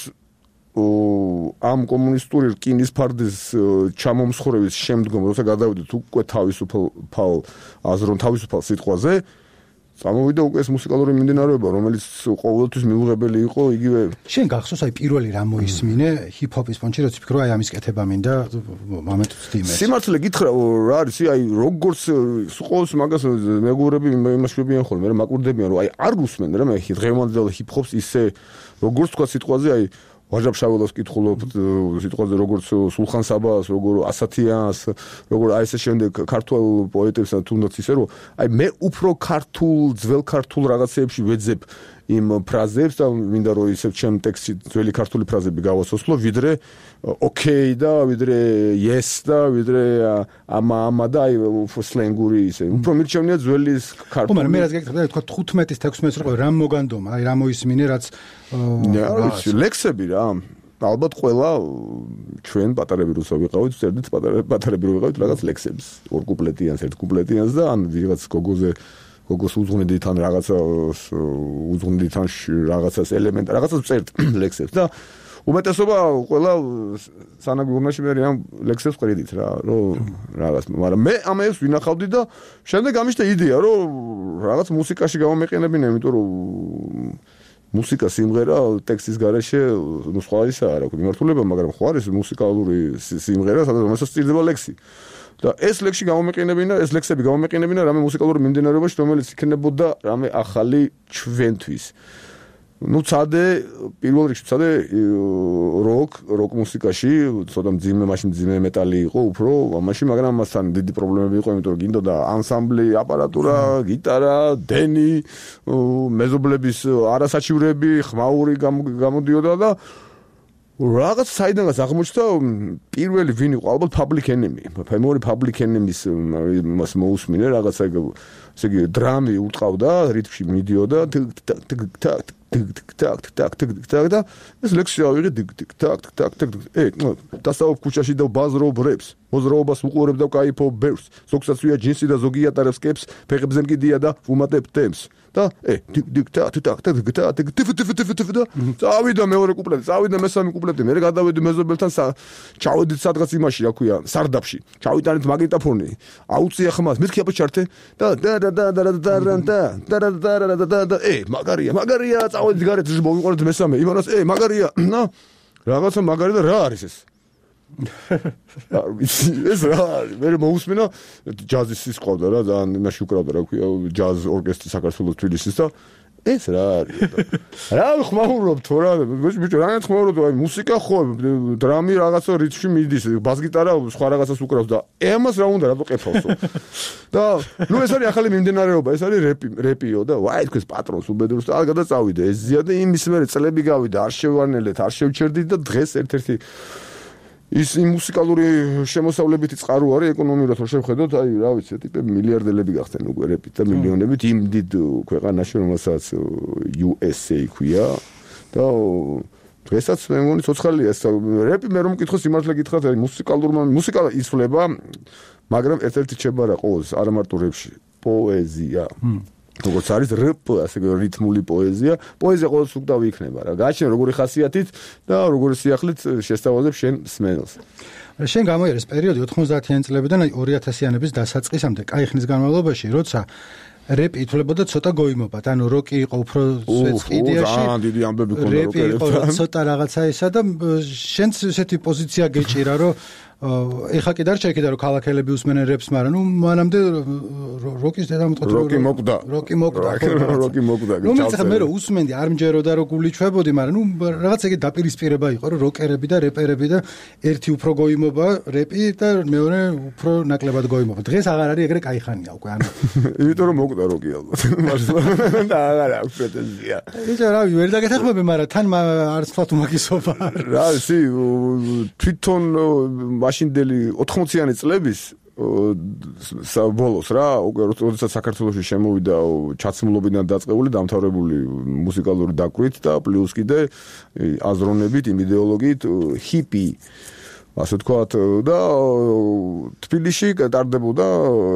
ამ კომუნისტური რკინის ფარდის ჩამომსხვრევის შემდგომ როცა გადავიდით უკვე თავისუფალ აზრონ თავისუფალ სიტყვაზე წამოვიდა უკვე ეს მუსიკალური მიმდინარეობა რომელიც ყოველთვის მიუღებელი იყო იგივე შენ გახსოვს აი პირველი რა მოისმინე ჰიპ-ჰოპის ფონჩი როცა ფიქრო აი ამის კეთება მინდა მომენტს ვთიმეს სიმართლე გითხრა რა არის აი როგორც ყოველს მაგას მეგობრები იმას შვებიან ხოლმე რა მაკვირდებიან რომ აი არ გუსმენ რა მე დღევანდელ ჰიპ-ჰოპს ისე როგორც თქვა სიტყვაზე აი ვაჟაბ შაველოს კითხულობ სიტყვაზე როგორც სულხან საბას როგორ ასათიანს როგორ აი ესე შემდეგ ქართულ პოეტებსა თუნდაც ისე რომ აი მე უფრო ქართულ ძველ ქართულ რაღაცეებში ვეძებ იმ ფრაზებს და მინდა რომ ისე ჩემ ტექსტში ძველი ქართული ფრაზები გავასოსლო ვიდრე ოკეი და ვიდრე yes და ვიდრე ამა ამა და აი სლენგური ისე უფრო მირჩევნია ძველი ქართული მაგრამ მე რაც გეკითხა თქვა თხუთმეტის თექვსმეტის რო რა მოგანდომა აი რა მოისმინე რაც ლექსები რა ალბათ ყველა ჩვენ პატარები როცა ვიყავით წერდით პატარები რო ვიყავით რაღაც ლექსებს ორ კუპლეტიანს ერთ კუპლეტიანს და ან ვიღაც გოგოზე გოგოს უძღვნით ან რაღაცა უძღვნით ან რაღაცას ელემენტ რაღაცას წერთ ლექსებს და უმეტესობა ყველა სანაგურნაში მე ამ ლექსებს ყვედით რა რომ რაღაც მაგრამ მე ამას ვინახავდი და შემდეგ ამიშთა იდეა რომ რაღაც მუსიკაში გამომეყენებინა იმიტომ რომ მუსიკა სიმღერა ტექსტის გარეშე ნუ სხვა ისაა რა მიმართულება მაგრამ ხო არის მუსიკალური სიმღერა სადაც სწირდება ლექსი და ეს ლექსი გამომეყენებინა ეს ლექსები გამომეყენებინა რამე მუსიკალური მიმდინარეობაში რომელიც იქნებოდა რამე ახალი ჩვენთვის ну цаде პირველ რიგში цаде როკ როკ მუსიკაში ცოტა მძიმე მაშინ მძიმე მეტალი იყო უფრო ამაში მაგრამ ამასთან დიდი პრობლემები იყო იმიტომ რომ გინდოდა ანსამბლი აპარატურა გიტარა დენი მეზობლების არასაჩივრები ხმაური გამოდიოდა და რაღაც საიდანაც აღმოჩნდა პირველი ვინ იყო ალბათ Public Enemy ფემორი Public Enemies მას მოусმინე რაღაცა ესე იგი დრამი უტყავდა რიტმში მიდიოდა ტაკ ტაკ ტაკ ტაკ ტაკ და ეს ლექსი ავიღე ტაკ ტაკ ტაკ ტაკ ე დასაუბრ ქუჩაში და ბაზრობ რეპს მოძრაობას უყურებ და кайფობ ბერს ზოგსაც ვია ჯინსი და ზოგი ატარებს კეპს ფეხებზე მკიდია და ვუმატებ თემს და ე ტიკ ტაკ ტაკ ტაკ ტაკ ტიკ ტიფ ტიფ ტიფ ტიფ და წავიდა მეორე კუპლეტი წავიდა მესამე კუპლეტი მე გადავედი მეზობელთან ჩავედით სადღაც იმაში რა ქვია სარდაფში ჩავიტანეთ მაგნიტოფონი აუწია ხმას მეთქი აბა ჩარტე და და და და და და და და და და ე მაგარია მაგარია წავედით გარეთ მოვიყვანეთ მესამე იმანას ე მაგარია ნა რაღაცა მაგარი და რა არის ეს ეს რა არის მე მოусმინა ჯაზის ის ყავდა რა ძალიან იმაში უკრავდა რა ქვია ჯაზ ორკესტრი საქართველოს თბილისის და ეს რა არის? რა ხმაურობ თუ რა? ბიჭო, რა ხმაურობ? აი მუსიკა ხო, დრამი რაღაცა რიტმში მიდის, ბას-გიტარა სხვა რაღაცას უკრავს და ემას რა უნდა რატო ყეფავსო? და ნუ ეს არის ახალი მიმდინარეობა, ეს არის რეპი, რეპიო და ვაი თქვენს პატრონს უბედურს და არ გადაწავიდე. ეს ზია და იმის მერე წლები გავიდა, არ შევარნელეთ, არ შევჩერდით და დღეს ერთ-ერთი ის მუსიკალური შემოსავლებითი წყარო არის ეკონომიურად რო შევხედოთ, აი რა ვიცი, ტიპები მილიარდელები გახდნენ უკვე რეპით და მილიონებით იმ დიდ ქვეყანაში, რომელსაც U S A ქვია და დღესაც მე მგონი ცოცხალია ეს რეპი მე რომ მკითხოს იმართლა გითხრათ, აი მუსიკალურმა მუსიკა იცვლება, მაგრამ ერთ-ერთი რჩება რა ყოველს, არა მარტო რეპში, პოეზია. როგორც არის რეპ, ასე რითმული პოეზია, პოეზია ყოველთვის უკდავი იქნება რა. გააჩნია როგორი ხასიათით და როგორი სიახლით შესთავაზებ შენ სმენელს. შენ გამოიერეს პერიოდი ოთხმოცდაათიანი წლებიდან ორი ათასიანების დასაწყისამდე, კაი ხნის განმავლობაში, როცა რეპი ითვლებოდა ცოტა გოიმობად, ანუ როკი იყო უფრო სვეტსკიდიაში. აა, დიდი ამბები ქონდა რეპი იყო ცოტა რაღაცა ისა და შენც ესეთი პოზიცია გეჭირა, რომ ეხა კი დარჩა იქიდან რომ ქალაქელები უსმენენ რეპს, მაგრამ ნუ მანამდე როკის დედამოწყვეტ როკი მოკვდა. როკი მოკვდა. როკი მოკვდა. რომელიც ახლა მე რომ უსმენდი, არ მჯეროდა რომ გული ჩვებოდი, მაგრამ ნუ რაღაც ეგ დაპირისპირება იყო, რომ როკერები და რეპერები და ერთი უფრო გოიმობა რეპი და მეორე უფრო ნაკლებად გოიმობა. დღეს აღარ არის ეგრე кай ხანია უკვე, ანუ იმიტომ რომ მოკვდა როკი ალბათ. და აღარ აქვს პრეტენზია. იცი რა, ვერ დაგეთახმები, მაგრამ თან არც თქვა თუ მაგისობა. რა ისი თვითონ მაშინდელი ოთხმოციანი წლების საბოლოს რა, უკვე როდესაც საქართველოში შემოვიდა ჩაცმულობიდან დაწყებული დამთავრებული მუსიკალური დაკვირით და პლუს კიდე აზროვნებით, იმ იდეოლოგიით ჰიპი ასე ვთქვათ და თბილისში ტარდებოდა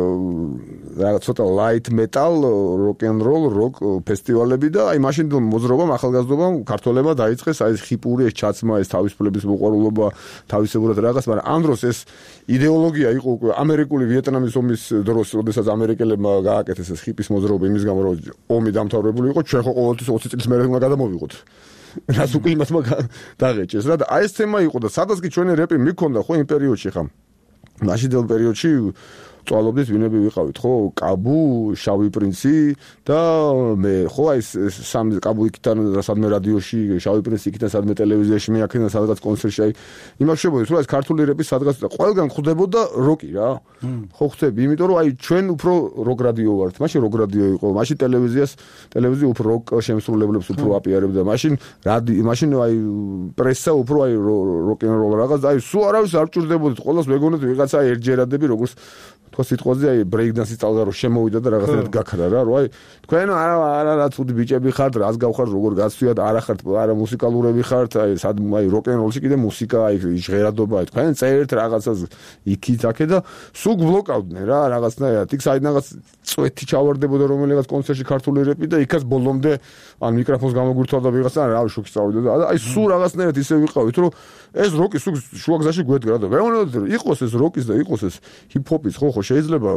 რაღაც ცოტა light metal, rock and roll, rock ფესტივალები და აი მაშინ მოძრაობამ, ახალგაზრდობამ ქართველებმა დაიწყეს აი ეს ჰიპური ეს ჩაცმა, ეს თავისუფლების მოყვარულობა, თავისებურად რაღაც, მაგრამ ამ დროს ეს იდეოლოგია იყო უკვე ამერიკული ვიეტნამის ომის დროს, როდესაც ამერიკელებმა გააკეთეს ეს ჰიპის მოძრაობა იმის გამო, რომ ომი დამთავრებული იყო, ჩვენ ხო ყოველთვის ოცი წლის მერე უნდა გადამოვიღოთ. რას უკვე იმასმა დაღეჭეს რა და აი ეს თემა იყო და სადაც კი ჩვენი რეპი მიქონდა ხო იმ პერიოდში ხა მაშინდელ პერიოდში წვალობდით ვინები ვიყავით ხო კაბუ, შავი პრინცი და მე ხო აი ეს სამი კაბუ იქიდან სადმე რადიოში, შავი პრინცი იქიდან სადმე ტელევიზიაში, მე აქედან სადღაც კონცერტში აი იმას შევხედეთ რომ ეს ქართული რეპი სადღაც ყველგან ხვდებოდა როკი რა ხო ხვდები იმიტომ რომ აი ჩვენ უფრო როკ რადიო ვართ მაშინ როკ რადიო იყო მაშინ ტელევიზიას ტელევიზია უფრო როკ შემსრულებლებს უფრო აპიარებდა მაშინ რადიო მაშინ აი პრესა უფრო აი როკ ენ როლ რაღაც აი სულ არავის არ ჭირდებოდით ყოველს მეგონეთ ვიღაცა ერთჯერადები როგორც თქვა სიტყვაზე აი ბრეიკდანსის წალდა რომ შემოვიდა და რაღაცნაირად გაქრა რა რომ აი თქვენ არა არა რა თუდი ბიჭები ხართ რას გავხართ როგორ გასვიათ არა ხართ არა მუსიკალურები ხართ აი სად აი როკ ენ როლში კიდე მუსიკა აი ჟღერადობა აი თქვენ წერეთ რაღაცას იქით აქე და სულ ბლოკავდნენ რა რაღაცნაირად იქ საიდანაც წვეთი ჩავარდებოდა რომელიღაც კონცერტში ქართული რეპი და იქაც ბოლომდე ან მიკროფონს გამოგვირთვალდა ვიღაცა რა შოქი წავიდა და აი სულ რაღაცნაირად ისე ვიყავით რომ ეს როკი სულ შუაგზაში გვედგა და ვეუბნებოდი რომ იყოს ეს როკის და იყოს ეს ჰიპ-ჰოპის ხო ხო შეიძლება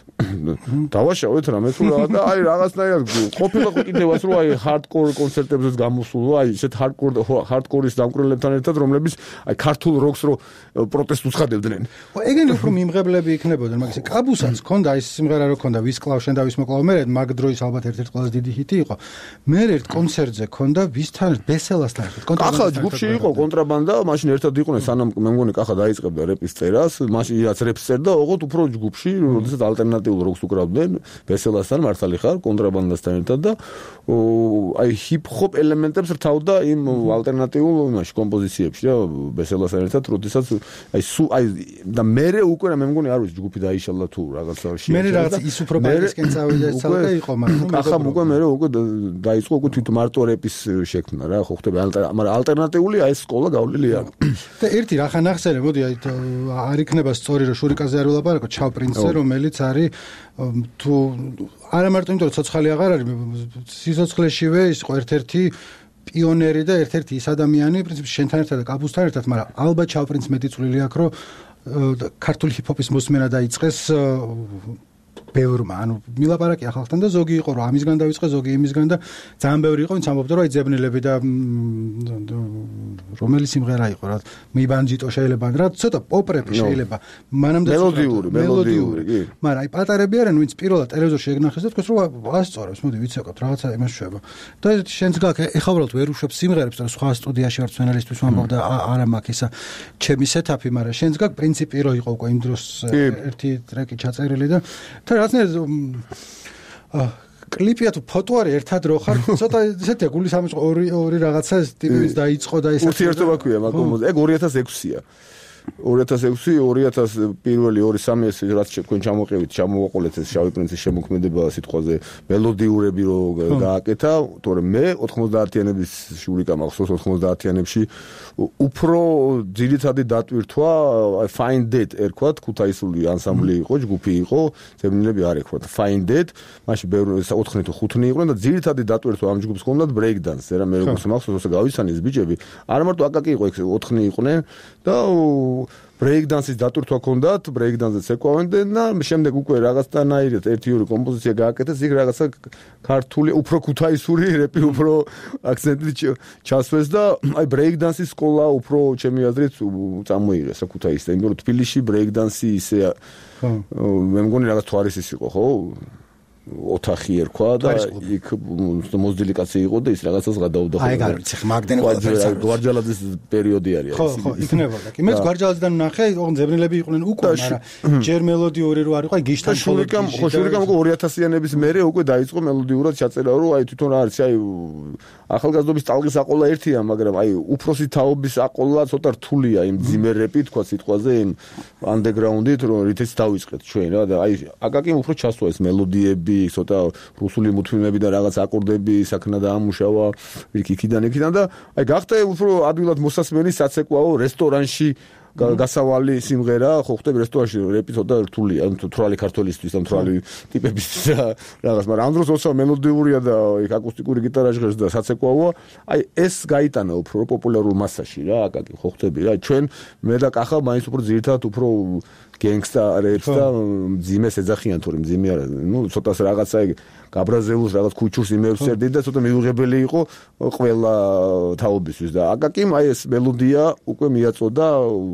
დავაშავეთ რამე თუ რა და აი რაღაცნაირად ყოფილა ხო კიდევაც რომ აი ჰარდკორ კონცერტებზეც გამოსულო აი ესეთ ჰარდკორ ჰარდკორის დამკვირვებლებთან ერთად რომლებიც აი ქართულ როკს რო პროტესტს უცხადებდნენ ხო ეგენი უფრო მიმღებლები იქნებოდნენ მაგის კაბუსაც ქონდა ის სიმღერა რო ქონდა ვის კლავ შენ და ვის მოკლავ მე მაგ დროის ალბათ ერთ-ერთი ყველაზე დიდი ჰიტი იყო მე ერთ კონცერტზე ქონდა ვისთან ბესელასთან ერთად კონტრაბანდა ახლა ჯგუფში იყო კონტრაბანდა მაშინ ერთად იყვნენ სანამ მე მგონი კახა დაიწყებდა რეპის წერას მაშინ რაც რეპს წერდა ოღონდ უფრო ჯგუფში როდესაც ალტერნატიულ როკს უკრავდნენ ბესელასთან მართალი ხარ კონტრაბანდასთან ერთად და აი ჰიპ-ჰოპ ელემენტებს რთავდა იმ ალტერნატიულ იმაში კომპოზიციებში რა ბესელასთან ერთად როდესაც აი სუ აი და მერე უკვე მე მგონი არ ვიცი ჯგუფი დაიშალა თუ რაღაცა შეიჭრა მერე რაღაც ის უფრო ბაისკენ წავიდა ეს ცალკე იყო მაგრამ ახლა უკვე მერე უკვე დაიწყო უკვე თვით მარტო რეპის შექმნა რა ხო ხდება მაგრამ ალტერნატიული აი ეს სკოლა გავლილი არ და ერთი რახან ახსენე მოდი აი არ იქნება სწორი რომ შურიკაზე არ ვილაპარაკო ჩავ პრინცზე რომელიც არის თუ არა მარტო იმიტომ რომ ცოცხალი აღარ არის სიცოცხლეშივე ის იყო ერთ-ერთი პიონერი და ერთ-ერთი ის ადამიანი პრინციპში შენთან ერთად და კაბუსთან ერთად მაგრამ ალბათ ჩავ პრინც მეტი წვლილი აქვს რომ ქართული ჰიპ-ჰოპის მოსმენა დაიწყეს ბევრმა ანუ მილაპარაკია ხალხთან და ზოგი იყო რომ ამისგან დავიწყე ზოგი იმისგან და ძალიან ბევრი იყო ვინც ამბობდა რომ აი ძებნელები და რომელი სიმღერა იყო რა მიბანჯიტო შეიძლება რა ცოტა პოპ-რეპი შეიძლება მანამდე მელოდიური მელოდიური კი მაგრამ აი პატარები არიან ვინც პირველად ტელევიზორში ეგნახეს და თქვენს რომ ასწორებს მოდი ვიცეკავთ რაღაცა იმას შვება და შენც გაქვს ეხლა უბრალოდ ვერ უშვებ სიმღერებს და სხვა სტუდიაში ვარ სცენარისტვის ვამბობ და არა მაქვს ისა ჩემი სეტაპი მაგრამ შენც გაქვს პრინციპი რო იყო უკვე იმ დროს ერთი ტრეკი ჩაწერილი და და რაღაცნაირად კლიპია თუ ფოტო არის ერთად რო ხარ ცოტა ესეთია გულის ამის ორი ორი რაღაცა ტიპის დაიწყო და ეს ურთიერთობა ქვია მაგ ეგ ორი ათას ექვსია ორი ათას ექვსი ორი ათას პირველი ორი სამი ეს რაც თქვენ ჩამოყევით ჩამოვაყოლეთ ეს შავი პრინცის შემოქმედება სიტყვაზე მელოდიურები რო გააკეთა თორემ მე ოთხმოცდაათიანების შურიკა მახსოვს ოთხმოცდაათიანებში უფრო ძირითადი დატვირთვა Find It ერქვათ ქუთაისული ანსამბლი იყო ჯგუფი იყო ზებნილები არ ერქვათ Find It მაშინ ბევრი ოთხნი თუ ხუთნი იყვნენ და ძირითადი დატვირთვა ამ ჯგუფს ჰქონდათ break dance რა მე როგორც მახსოვს ოსა გავიცანი ეს ბიჭები არა მარტო აკაკი იყო ეგ ოთხნი იყვნენ და break dance-ის დატვირთვა ჰქონდათ, break dance-ს ეკავდნენ და შემდეგ უკვე რაღაცნაირად ერთი ორი კომპოზიცია გააკეთეს, იქ რაღაცა ქართული, უფრო ქუთაისური რეპი, უფრო აქცენტით ჩასვეს და აი break dance-ის სკოლა უფრო ჩემი აზრით წამოიღეს ქუთაისთან, იმიტომ რომ თბილისში break dance-ი ისე მე მგონი რაღაც თვარისის იყო, ხო? ოთახი ერქვა და იქ მოძილი კაცი იყო და ის რაღაცას გადაუდა ხო. აი გარიცი მაგდენ ყველაფერს გვარჯალაძის პერიოდი არის ხო ხო იქნებოდა კი მეც გვარჯალაძიდან ნახე ოღონდ ზებრილები იყვნენ უკვე მაგრამ ჯერ მელოდიური რო არ იყო აი გიშთან შურიკამ ხო შურიკამ უკვე ორი ათასიანების მერე უკვე დაიწყო მელოდიურად ჩაწერა რომ აი თვითონ რა არის აი ახალგაზრდობის ტალღის აყოლა ერთია მაგრამ აი უფროსი თაობის აყოლა ცოტა რთულია იმ ძიმერები თქვა სიტყვაზე იმ ანდერგრაუნდით რომ რითიც დავიწყეთ ჩვენ რა და აი აკაკი უფრო ჩასვა ეს მელოდიები ცოტა რუსული მუთმინები და რაღაც აკორდები საქნა დაამუშავა იქიდან იქიდან და აი გახდა უფრო ადვილად მოსასმენი საცეკვაო რესტორანში გასავალი სიმღერა ხო ხტები რესტორანში რეპი ცოტა რთულია თვრალი ქართველისთვის და თვრალი ტიპებისთვის რაღაც მაგრამ ამ დროს ოსა მელოდიურია და იქ აკუსტიკური გიტარა ჟღერს და საცეკვაოა აი ეს გაიტანა უფრო პოპულარულ მასაში რა აკაკი ხო ხტები რა ჩვენ მე და კახა მაინც უფრო ძირითადად უფრო გენგსტა რეპს და ძიმეს ეძახიან თორემ ძიმე არა ნუ ცოტას რაღაცა გაბრაზელოს რაღაც ქუჩურს იმევსერდი და ცოტა მიუღებელი იყო ყველა თაობისთვის და აკაკიმ აი ეს მელოდია უკვე მიაწოდა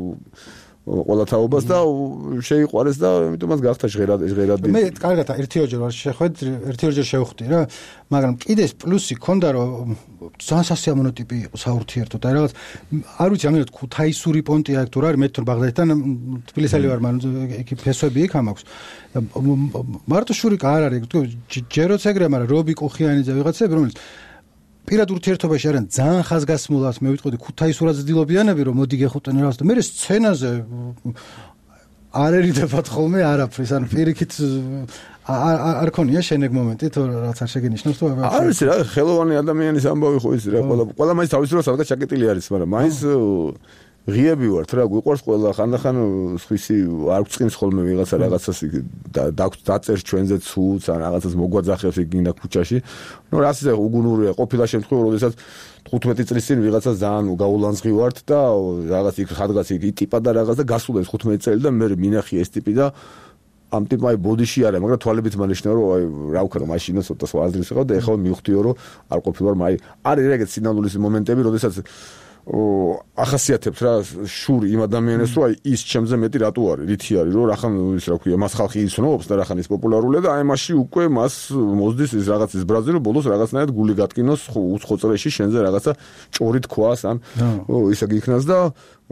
ყველა თაობას და შეიყვარეს და იმიტომაც გახდა ჟღერად ჟღერადი მე კარგად ერთი ორჯერ ვარ შეხვედ ერთი ორჯერ შევხვდი რა მაგრამ კიდე ეს პლუსი ქონდა რომ ძალიან სასიამოვნო ტიპი იყო საურთიერთო და რაღაც არ ვიცი ამერად ქუთაისური პონტი აქ თუ რა არის მე თვითონ ბაღდადიდან თბილისელი ვარ მაგრამ იქ ფესვები იქ ამაქვს მარტო შურიკა არ არის ჯეროც ეგრე მაგრამ რობი კუხიანიძე ვიღაცები რომელიც პირად ურთიერთობაში არიან ძალიან ხაზგასმულად მე ვიტყოდი ქუთაისურად ძდილობიანები რომ მოდი გეხუტენ რაღაც და მე სცენაზე არ ერიდებათ ხოლმე არაფრის ან პირიქით არ ქონია შენეგ მომენტი თუ რაღაც არ შეგენიშნოს თუ არ ვიცი რა ხელოვანი ადამიანის ამბავი ხო ის რა ყველა ყველა მაინც თავის დროს სადღაც ჩაკეტილი არის მაგრამ მაინც ღიები ვართ რა გვიყვარს ყველა ხანდახან სხვისი არ გწყინს ხოლმე ვიღაცა რაღაცას დაწერს ჩვენზე ცუც ან რაღაცას მოგვაძახებს იქ გინდა ქუჩაში ნუ რას ისე უგუნურია ყოფილა შემთხვევა როდესაც თხუთმეტი წლის წინ ვიღაცა ძალიან გაულანძღი ვართ და რაღაც იქ ხადღაც იქ ტიპა და რაღაც და გასულებს თხუთმეტი წელი და მე მინახი ეს ტიპი და ამ ტიპმა აი ბოდიში არა მაგრამ თვალებით მანიშნა რომ აი რა ვქნა მაშინ ცოტა სხვა აზრის ვიყავ და ეხლა მივხვდიო რომ არ ყოფილვარ მაი არის ეგეთ სინამდვილის მომენტები როდესაც ახასიათებს რა შური იმ ადამიანებს რომ აი ის ჩემზე მეტი რატო არის რითი არის რომ რახან ის რა ქვია მას ხალხი იცნობს და რახან ის პოპულარულია და აი მასში უკვე მას მოსდის ის რაღაცის ბრაზი რომ ბოლოს რაღაცნაირად გული გატკინოს უცხო წრეში შენზე რაღაცა ჭორი თქვას ან ისა გიქნას და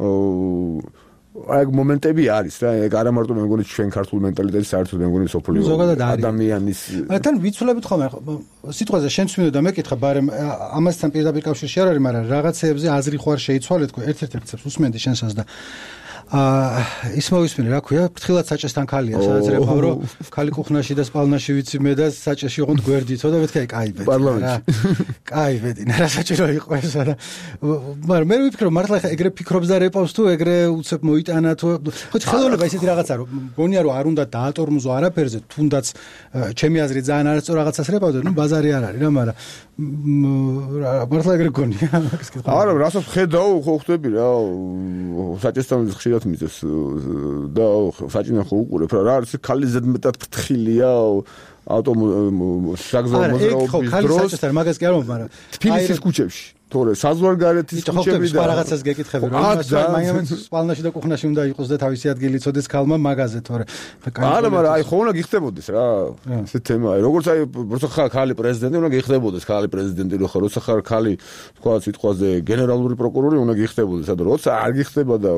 აი მომენტები არის რა ეგ არა მარტო მე მგონი ჩვენ ქართულ მენტალიტეტის საერთოდ მე მგონი სოფლიო ადამიანის თან ვიცვლებით ხოლმე სიტყვაზე შენც მინდა და მეკითხა ბარემ ამასთან პირდაპირ კავშირში არ არის მაგრამ რაღაცეებზე აზრი ხوار შეიცვალეთ თქო ერთ-ერთ ეცებს უსმენდი შენსაც და აა ის მოვისმენე რა ქვია ფრთხილად საჭესთან ქალია სადაც რეპავ რომ ქალი კუხნაში და სპალნაში ვიცი მე და საჭეში ოღონდ გვერდითო და მეთქი აი კაი ბედი პარლამენტში კაი ბედი რა საჭირო იყო ეს არა მაგრამ მე ვიფიქრე რომ მართლა ეგრე ფიქრობს და რეპავს თუ ეგრე უცებ მოიტანა თუ ხო ხელოვნება ისეთი რაღაცა რომ გონია რომ არ უნდა დაატორმოზო არაფერზე თუნდაც ჩემი აზრით ძალიან არასწორ რაღაცას რეპავდა ნუ ბაზარი არ არის რა მაგრამ მართლა ეგრე გონია არა რასაც ხედავ ხო ხვდები რა საჭესთან ხშირად მიწევს და საჭინა ხო უყურებ რა არის ქალი ზედმეტად ფრთხილია ავტო საგზაო მოძრაობის დროს ხო ქალი საჭესთან მაგას კი არ მომბარა თბილისის ქუჩებში თორე საზღვარგარეთის ხუჩები და რაღაცას გეკითხები რომ მაინც სპალნაში და კუხნაში უნდა იყოს და თავისი ადგილი იცოდეს ქალმა მაგაზე თორე არა მაგრამ აი ხო უნდა გიხდებოდეს რა ეს თემა როგორც აი როცა ხარ ქალი პრეზიდენტი უნდა გიხდებოდეს ქალი პრეზიდენტი რო ხარ როცა ხარ ქალი თქვა სიტყვაზე გენერალური პროკურორი უნდა გიხდებოდეს და როცა არ გიხდება და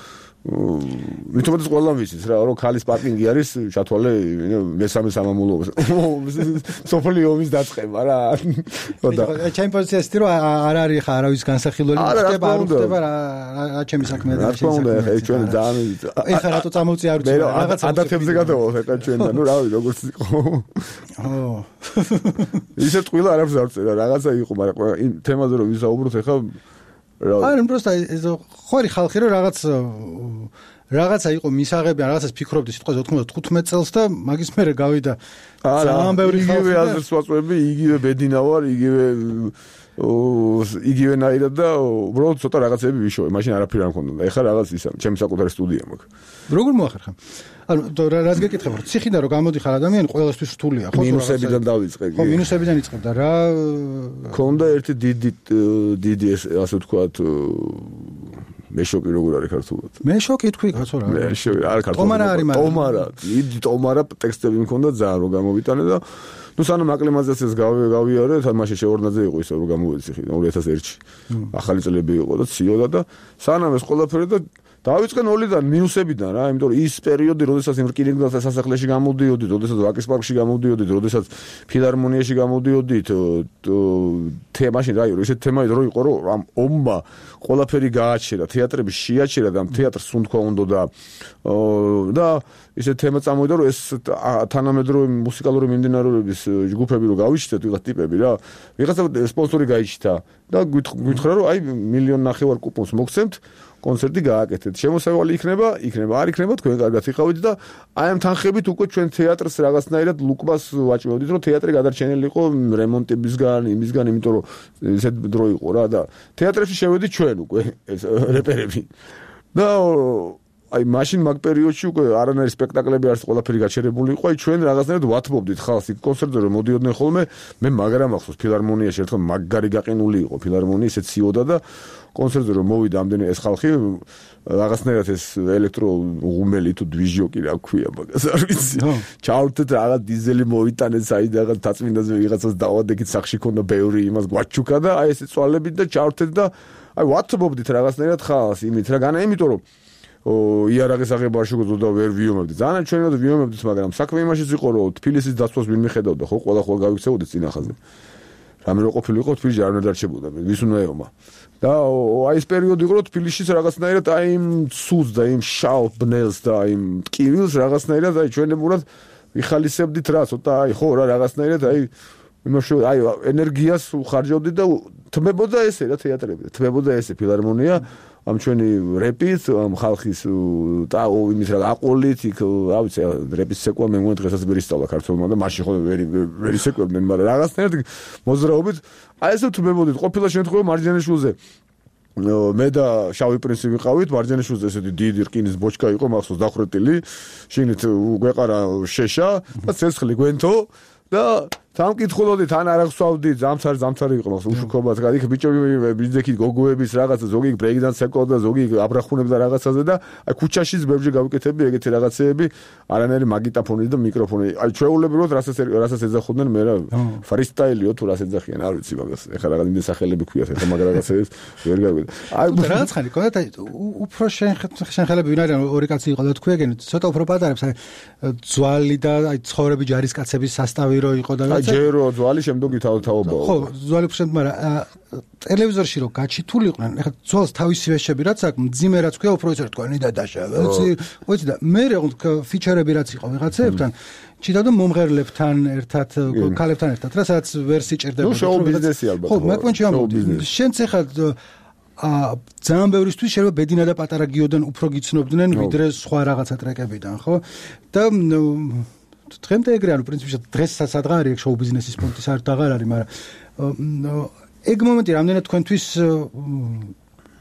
მithumetes ყველამ ვიცით რა რომ ქალის პარკინგი არის ჩათვალე მესამე სამამულოებს სოფელი ომის დაწყება რა და ჩემი პოზიცია ისეთი რომ არ არის ხა არავის განსახილველი ხდება არ ხდება რა ჩემი საქმეა და ჩემი საქმეა ეს ჩვენ ძალიან ეხლა რატო წამოვწი არ ვიცი რაღაცა ადათებზე გადავალ ხა ჩვენ და ნუ რავი როგორც იყო ო ისე ტყუილა არ აქვს არწერა რაღაცა იყო მაგრამ იმ თემაზე რომ ვისაუბროთ ეხლა არა просто ეს ხორი ხალხი რომ რაღაც რაღაცა იყო მისაღები რაღაცას ფიქრობდი სიტყვაზე ოთხმოცდათხუთმეტ წელს და მაგის მერე გავიდა ძალიან ბევრი ხალხი იგივე აზრს ვაწვევები იგივე ბედინა ვარ იგივე იგივენაირად და უბრალოდ ცოტა რაღაცები ვიშოვე მაშინ არაფერი არ მქონდა და ეხლა რაღაც ისა ჩემი საკუთარი სტუდია მაქვს როგორ მოახერხა ანუ რას გეკითხებ რომ ციხიდან რომ გამოდიხარ ადამიანი ყველასთვის რთულია ხო მინუსებიდან დავიწყე ხო მინუსებიდან იწყებდა რა ქონდა ერთი დიდი დიდი ასე ვთქვათ მე შოკი როგორ არის ქართულად მე შოკი თქვი კაცო რა მე შოკი არ ქართულად ტომარა არის მაგრამ ტომარა დიდი ტომარა ტექსტები მქონდა ძალიან რომ გამოვიტანე და ნუ სანამ აკლიმატიზაციას გავიარე თან მაშინ შეორნაძე იყო ისე რომ გამოვედი ციხიდან ორი ათას ერთი ახალი წლები იყო და ციოდა და სანამ ეს ყველაფერი და დავიწყე ნოლიდან მინუსებიდან რა იმიტომ რომ ის პერიოდი როდესაც იმ რკინიგზელთა სასახლეში გამოდიოდი როდესაც ვაკის პარკში გამოდიოდი როდესაც ფილარმონიაში გამოდიოდი თემაში რა ისეთ თემა რო იყო რომ ომმა ყველაფერი გააჩერა თეატრები შეაჩერა და თეატრს უნდა უნდა და და ისე თემა წამოვიდა რომ ეს თანამედროვე მუსიკალური მიმდინარეობების ჯგუფები რო გავიჩნდეთ ვიღაც ტიპები რა ვიღაცა სპონსორი გაიჩნდა და გითხრა რომ აი მილიონ ნახევარ კუპონს მოგცემთ კონცერტი გააკეთეთ. შემოსავალი იქნება, იქნება, არ იქნება, თქვენ კარგად იყავით და აი ამ თანხებით უკვე ჩვენ თეატრს რაღაცნაირად ლუკბას ვაჭმევდით, რომ თეატრი გადარჩენილი იყო რემონტებისგან, იმისგან, იმიტომ რომ ესეთ დრო იყო რა და თეატრებში შევედით ჩვენ უკვე ეს რეპერები. და აი მაშინ მაგ პერიოდში უკვე არანაირი სპექტაკლები არც ყველაფერი გაჩერებული იყო, აი ჩვენ რაღაცნაირად ვათმობდით ხალხს იქ კონცერტზე რომ მოდიოდნენ ხოლმე, მე მაგრამ ახსოვს ფილარმონიაში ერთხელ მაგარი გაყინული იყო ფილარმონია, ისე ციოდა და კონცერტზე რომ მოვიდა ამდენი ეს ხალხი რაღაცნაირად ეს ელექტრო ღუმელი თუ დვიჟოკი რა ქვია მაგას არ ვიცი ჩავრთეთ რაღაც დიზელი მოვიტანეთ საერთოდ რაღაც დაწმინდაზე ვიღაცას დავადეკით სახში ქონდა ბევრი იმას გვაჩუქა და აი ეს წვალებით და ჩავრთეთ და აი ვათმობდით რაღაცნაირად ხალხს იმით რა განა იმიტომ რომ ო იარაღის აღება არ შეგვიძლია ვერ ვიომებდით ძალიან ჩვენად ვიომებდით მაგრამ საქმე იმაშიც იყო რომ თბილისის დაცვას ვინ მიხედავდა ხო ყველა ხოლ გავიქცეოდით წინახაზე რამე რო ყოფილიყო თბილისში არ უნდა დარჩებოდა ვის უნდა ეომა და აი ეს პერიოდი იყო რომ თბილისშიც რაღაცნაირად აი იმ ცუდს და იმ შავ ბნელს და იმ ტკივილს რაღაცნაირად აი ჩვენებურად ვიხალისებდით რა ცოტა აი ხო რა რაღაცნაირად აი იმაში აი ენერგიას უხარჯავდით და თმებოდა ესე რა თეატრები თმებოდა ესე ფილარმონია ამ ჩვენი რეპის ამ ხალხის და იმის რა აყოლით იქ რა ვიცი რეპის ცეკვა მე მგონი დღესაც ვერ ისწავლა ქართულმა და მაშინ ხო ვერ ვერ ისეკვებდნენ მაგრამ რაღაცნაირად მოძრაობით აი ესე თმებოდით ყოფილა შემთხვევა მარჯანიშვილზე მე და შავი პრინცი ვიყავით მარჯანიშვილზე ესეთი დიდი რკინის ბოჩკა იყო მახსოვს დახვრეტილი შიგნით გვეყარა შეშა და ცეცხლი გვენთო და სამკითხულობდი თან არ აღსვავდი ზამთარ ზამთარი იყო მას უშუქობაც გადი იქ ბიჭები ბიძექით გოგოების რაღაცა ზოგი ბრეიკდანს ეკოდა ზოგი აბრახუნებდა რაღაცაზე და აი ქუჩაშიც ბევრი გავიკეთები ეგეთი რაღაცეები არანაირი მაგიტაფონი და მიკროფონი აი ჩვეულებრივად რასაც რასაც ეძახოდნენ მე რა ფრისტაილიო თუ რას ეძახიან არ ვიცი მაგას ეხლა რაღაც იმდენ სახელები ქვიათ ეხლა მაგ რაღაცებს ვერ გავიგე აი რაღაც ხანი კონდათ აი უფრო შენხელები ვინ არიან ორი კაცი იყო და თქვი ეგენი ცოტა უფრო პატარებს აი ძვალი და აი ცხოვრები ჯარისკაცების სასტავი რო იყო და ჯერო ძვალი შემდეგი თავთაობა ხო ძვალი შემდგ მაგრამ ტელევიზორში რო გაჩითულიყვნენ ეხლა ძვალს თავისი ვეშები რაც აქვს მძიმე რაც ქვია უფრო ისე თქვენი და დაშა ვიცი ვიცი და მე რა ფიჩერები რაც იყო ვიღაცებთან ჩიტა და მომღერლებთან ერთად ქალებთან ერთად რა სადაც ვერ სიჭირდება ნუ შოუ ბიზნესი ალბათ ხო მე კონჩი ამბობ შენც ეხლა ა ძალიან ბევრისთვის შეიძლება ბედინა და პატარა გიოდან უფრო გიცნობდნენ ვიდრე სხვა რაღაცა ტრეკებიდან ხო და დღემდე ეგრე ანუ პრინციპში დღეს სადღა არის შოუ ბიზნესის პუნქტი საერთოდ აღარ არის მაგრამ ეგ მომენტი რამდენად თქვენთვის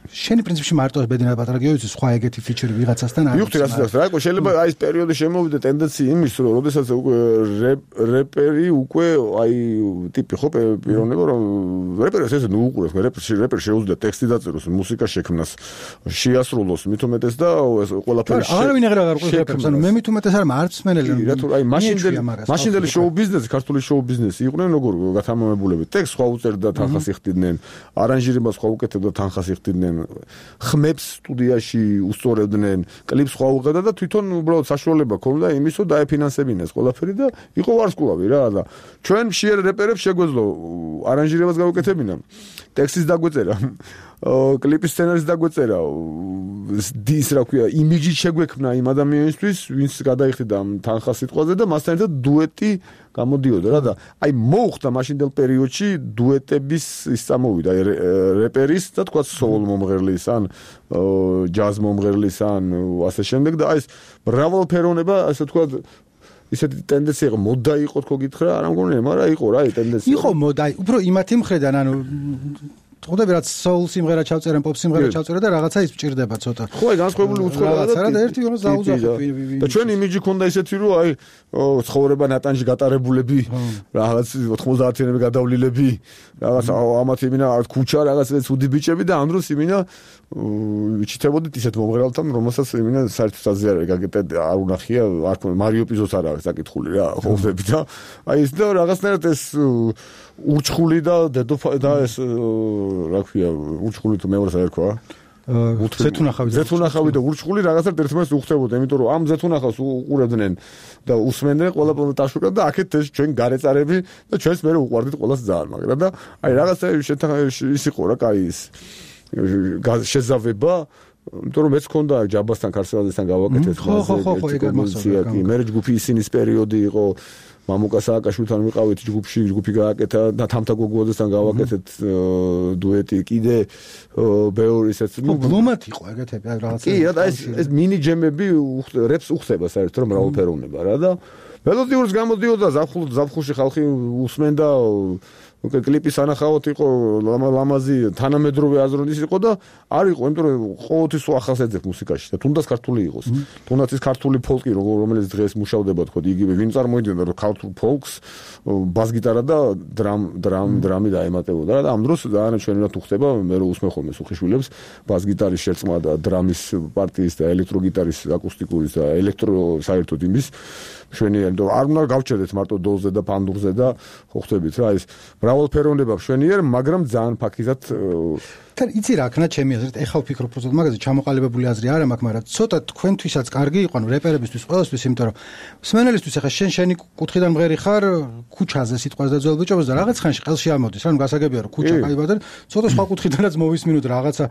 შენი პრინციპში მარტო ბედნიერ პატარა გიოცი სხვა ეგეთი ფიჩერი ვიღაცასთან არის. მივხვდი რასაც რა იყო შეიძლება აი ეს პერიოდი შემოვიდა ტენდენცია იმის რომ როდესაც უკვე რეპერი უკვე აი ტიპი ხო პიროვნება რომ რეპერს ესე ნუ უყურებს რეპერში რეპერ შეუძლია ტექსტი დაწეროს მუსიკა შექმნას შეასრულოს მით უმეტეს და ეს ყველაფერი არავინ აღარ უყურებს რეპერს ანუ მე მით უმეტეს არ მარც მენელი რა თუ აი მაშინდელი მაშინდელი შოუ ბიზნესი ქართული შოუ ბიზნესი იყვნენ როგორ გათამამებულები ტექსტს სხვა უწერდა თანხას იხდიდნენ არანჟირებას სხვა უკეთებდა თანხას იხდიდნენ ხმებს სტუდიაში უსწორებდნენ კლიპს სხვა უღებდა და თვითონ უბრალოდ საშუალება ქონდა იმის რომ დაეფინანსებინეს ყველაფერი და იყო ვარსკვლავი რა და ჩვენ შეერ რეპერებს შეგვეძლო არანჟირებას გავუკეთებინა ტექსტის დაგვეწერა კლიპის სცენარის დაგვეწერა დის რა ქვია იმიჯი შეგვექმნა იმ ადამიანისთვის ვინც გადაიხდა თანხას სიტყვაზე და მასთან ერთად დუეტი გამოდიოდა რა და აი მოუხდა მაშინდელ პერიოდში დუეტების ის წამოვიდა რეპერის და თქვა სოულ მომღერლის ან ჯაზ მომღერლის ან ასე შემდეგ და აი ეს მრავალფეროვნება ასე თქვა ისეთი ტენდენცია იყო მოდა იყო თქო გითხრა არ ამგონია მაგრამ იყო რა ტენდენცია იყო მოდა უფრო იმათი მხრიდან ანუ ხოდები რაც soul სიმღერა ჩავწერენ pop სიმღერა ჩავწერენ და რაღაცა ის მჭირდება ცოტა ხო აი განსხვავებული უცხოა და ერთი რომ ზაუზახებ და ჩვენ იმიჯი ქონდა ისეთი რომ აი ცხოვრება ნატანში გატარებულები რაღაც ოთხმოცდაათიანები გადავლილები რაღაც ამათ იმინა ქუჩა რაღაც უდი ბიჭები და ამ დროს იმინა ვიჩიტებოდით ისეთ მომღერალთან რომელსაც იმინა საერთოდ აზიარე არ უნახია არ მარიო პიზოს არ არის საკითხული რა ხოვდები და აი ეს და რაღაცნაირად ეს ურჩხული და დედოფალი და ეს რა ქვია ურჩხული თუ მეორეს არ ერქვა ზეთუნახავი ზეთუნახავი და ურჩხული რაღაცა ერთმანეთს უხდებოდა იმიტომ რომ ამ ზეთუნახავს უყურებდნენ და უსმენდნენ ყველა პლანეტაშურა და აქეთ ეს ჩვენ გარეწარები და ჩვენს მე უყვარდით ყველას ძალიან მაგრამ და აი რაღაცა ის იყო რა კაი ის შეზავება იმიტომ რომ მეც ქონდა ჯაბასთან ქარსელაძესთან გავაკეთეთ ხო ხო ხო ხო ეგ მოსია კი მე ჯგუფი ისინის პერიოდი იყო მამუკა სააკაშვილთან ვიყავით ჯგუფში ჯგუფი გააკეთა და თამთა გოგუაძესთან გავაკეთეთ დუეტი კიდე ბევრი ისეთ ნუ ბლომად იყო ეგეთები რაღაცა კი რა ეს ეს მინი ჯემები რეპს უხდება საერთოდ მრავალფეროვნება რა და მელოდიურს გამოდიოდა ზაფხულ ზაფხულში ხალხი უსმენდა უკვე კლიპის ანახავთ იყო ლამაზი თანამედროვე აზრონის იყო და არ იყო იმიტომ რომ ყოველთვის ახალს ეძებ მუსიკაში და თუნდაც ქართული იყოს თუნდაც ის ქართული ფოლკი რომელიც დღეს მუშავდება თქო იგივე ვინ წარმოიდგენდა რომ ქართულ ფოლკს ბას გიტარა და დრამ დრამ დრამი დაემატებოდა და ამ დროს ძალიან ჩვენურად უხდება მე რო უსმენ ხოლმე სუხიშვილებს ბას გიტარის შერწყმა და დრამის პარტიის და ელექტროგიტარის აკუსტიკურის და ელექტრო საერთოდ იმის შვენიერი და არ უნდა გავჩერდეთ მარტო დოლზე და პანდურზე და ხო ხვდებით რა ეს მრავალფეროვნება შვენიერ მაგრამ ძალიან ფაქიზად თან იცი რა ქნა ჩემი აზრით ეხლა ვფიქრობ რომ მაგაზე ჩამოყალიბებული აზრი არ მაქვს მაგრამ ცოტა თქვენთვისაც კარგი იყო ანუ რეპერებისთვის ყველასთვის იმიტომ რომ მსმენელისთვის ეხლა შენ შენი კუთხიდან მღერი ხარ ქუჩაზე სიტყვას და ძველ ბიჭობას და რაღაც ხანში ყელში ამოდის რა ნუ გასაგებია რომ ქუჩა კაი ბადარ ცოტა სხვა კუთხიდანაც მოვისმინოთ რაღაცა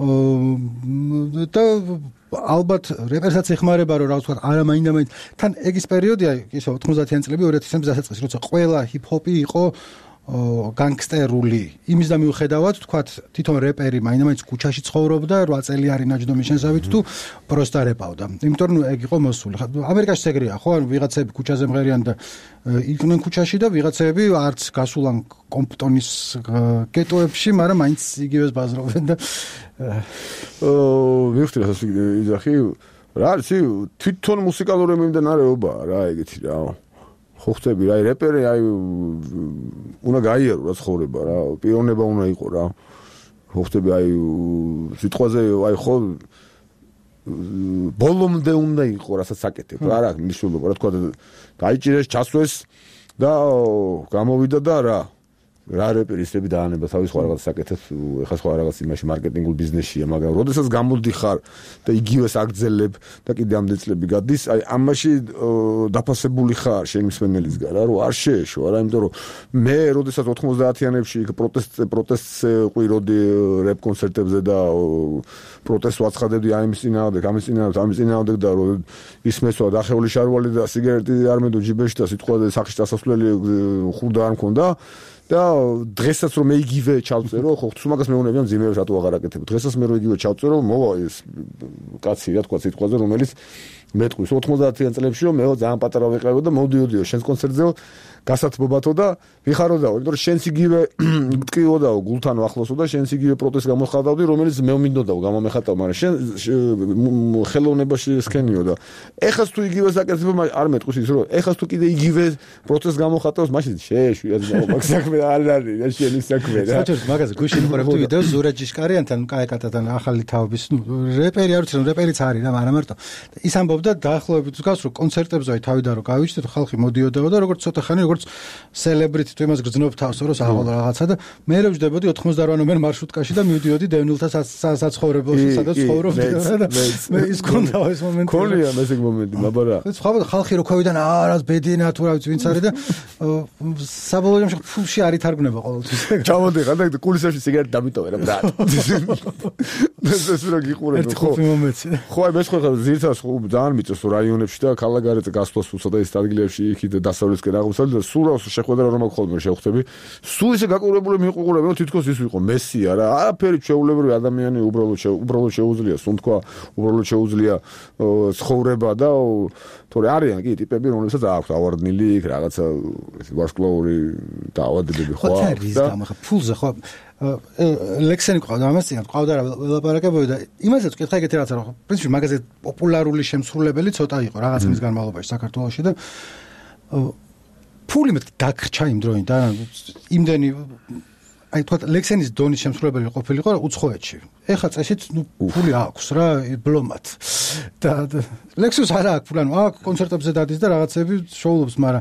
და ალბათ რეპერსაც ეხმარება რომ რა ვთქვა არა მაინდა მაინც თან ეგის პერიოდია ისო ოთხმოცდაათიანი წლები ორ ათი დასაწყისი როცა ყველა ჰიპ-ჰოპი იყო განგსტერული იმის და მიუხედავად თქვა თვითონ რეპერი მაინდა-მაინც ქუჩაში ცხოვრობდა რვა წელი არის ნაჯდომის შესავით თუ პროსტა რეპავდა იმიტომ რომ ეგ იყო მოსული ამერიკაში ეგრეა ხო ანუ ვიღაცები ქუჩაზე მღერიან და იყვნენ ქუჩაში და ვიღაცები არც გასულან კომპტონის გეტოებში მაგრამ მაინც იგივეს ბაზრობენ და ვიხდი რასაც იძახი რა არის თვითონ მუსიკალური მიმდინარეობა რა ეგეთი რა ხო ხტები რა რეპერი აი უნდა გაიარო რა ცხოვრება რა პიროვნება უნდა იყო რა ხო ხტები აი სიტყვაზე აი ხო ბოლომდე უნდა იყო რასაც აკეთებ რა რა მნიშვნელობა რა თქვა გაიჭირეს ჩასვეს და გამოვიდა და რა რა რეპერისები დაანება თავის სხვა რაღაც საკეთებს ეხლა სხვა რაღაც იმაში მარკეტინგულ ბიზნესშია მაგრამ როდესაც გამოდიხარ და იგივეს აგძელებ და კიდე ამდენ წლები გადის აი ამაში დაფასებული ხარ შენი მსმენელისგან რა რომ არ შეეშო არა იმიტომ რომ მე როდესაც ოთხმოცდაათიანებში პროტესტ პროტესტს ყვიროდი რეპ კონცერტებზე და პროტესტს ვაცხადებდი აი იმის წინააღმდეგ ამის წინააღმდეგ ამის წინააღმდეგ და რომ ისმესვა დახეული შარვალი და სიგარეტი არ მედო ჯიბეში და სიტყვაზე სახში დასასვლელი ხუდა არ მქონდა და დღესაც რომ მე იგივე ჩავწერო ხო თუ მაგას მეუბნებიან ძიმეებს რატო აღარ აკეთებ დღესაც მე რომ იგივე ჩავწერო მოვა ეს კაცი რა თქვა სიტყვაზე რომელიც მეტყვის ოთხმოცდაათიან წლებში რომ მე ძალიან პატარა ვიყავი და მოვდიოდიო შენს კონცერტზე გასათბობათო და ვიხაროდაო, იმიტომ რომ შენც იგივე მტკიოდაო, გულთანო ახლოსო და შენც იგივე პროტესტს გამოხატავდი, რომელიც მე მინდოდაო, გამომეხატავ, მაგრამ შენ ხელოვნებაში სქენიო და ეხას თუ იგივე საკეთებ არ მეტყვის ის რომ ეხას თუ კიდე იგივე პროტესტს გამოხატავს, მაშინ შეეშვია მაგ საქმე არ არის, შენი საქმე რა. საერთოდ მაგაზე გუშინ ვიყურებდი ვიდეოს ზურა ჯიშკარიანთან, კაეკატათან ახალი თავის, ნუ რეპერი არ ვიცი რომ რეპერიც არის რა, მაგრამ მარტო ის ამბობდა დაახლოებით გავს რომ კონცერტებზეა თავიდან რომ გავიჩნდეთ, ხალხი მოდიოდა და როგორც ცოტა ხანი როგორც სელებრიტი თუ იმას გრძნობ თავს რომ აღვალ რაღაცა და მე რო ვждებოდი ოთხმოცდაოთხ ნომერ მარშრუტკაში და მივდიოდი დევნილთა საცხოვრებელში, სადაც ცხოვრობდი და მე ის კონდა ეს მომენტი. ქონია ეს მომენტი, მაბარა. სხვა ხალხი რო ქვევიდან არა ბედინა თუ რა ვიცი ვინც არის და საბოლოო ჯამში ფულში არ ითარგმნება ყოველთვის. ჩამოდი ხარ და კულისებში სიგარეტი დამიტოვე რა ბრატ. ეს რა გიყურებ ხო? ხო აი მე სხვა ზირთას ხო ძალიან მიწევს რაიონებში და ქალაქგარეთ გასვლას უცოტა ის ადგილებში იქით დასავლეთისკენ აღმოსავლეთ და სულ რას შეხვედრა რომ აქ ხოლმე შევხვდები. სულ ისე გაკურებული მიყურები რომ თითქოს ის ვიყო მესია რა. არაფერი ჩვეულებრივი ადამიანი უბრალოდ უბრალოდ შეუძლია სუნთქვა, უბრალოდ შეუძლია ცხოვრება და თორე არიან კი ტიპები რომლებსაც აქვს ავარდნილი იქ რაღაცა ვარსკვლავური დაავადებები ხო აქვს და ხა ფულზე ხო ლექსენი ყავდა ამას წინ ყავდა რა ველაპარაკებოდი და იმასაც ვკითხა ეგეთი რაღაცა რა პრინციპში მაგაზე პოპულარული შემსრულებელი ცოტა იყო რაღაც მის განმავლობაში საქართველოში და ფული მეთქი დაგრჩა იმ დროიდან იმდენი აი თქვა ლექსენის დონის შემსრულებელი ყოფილიყო უცხოეთში. ეხლა წესით ნუ ფული აქვს რა ბლომად. და ლექსუს არა აქვს ფული, ანუ აქვს კონცერტებზე დადის და რაღაცები შოულობს, მაგრამ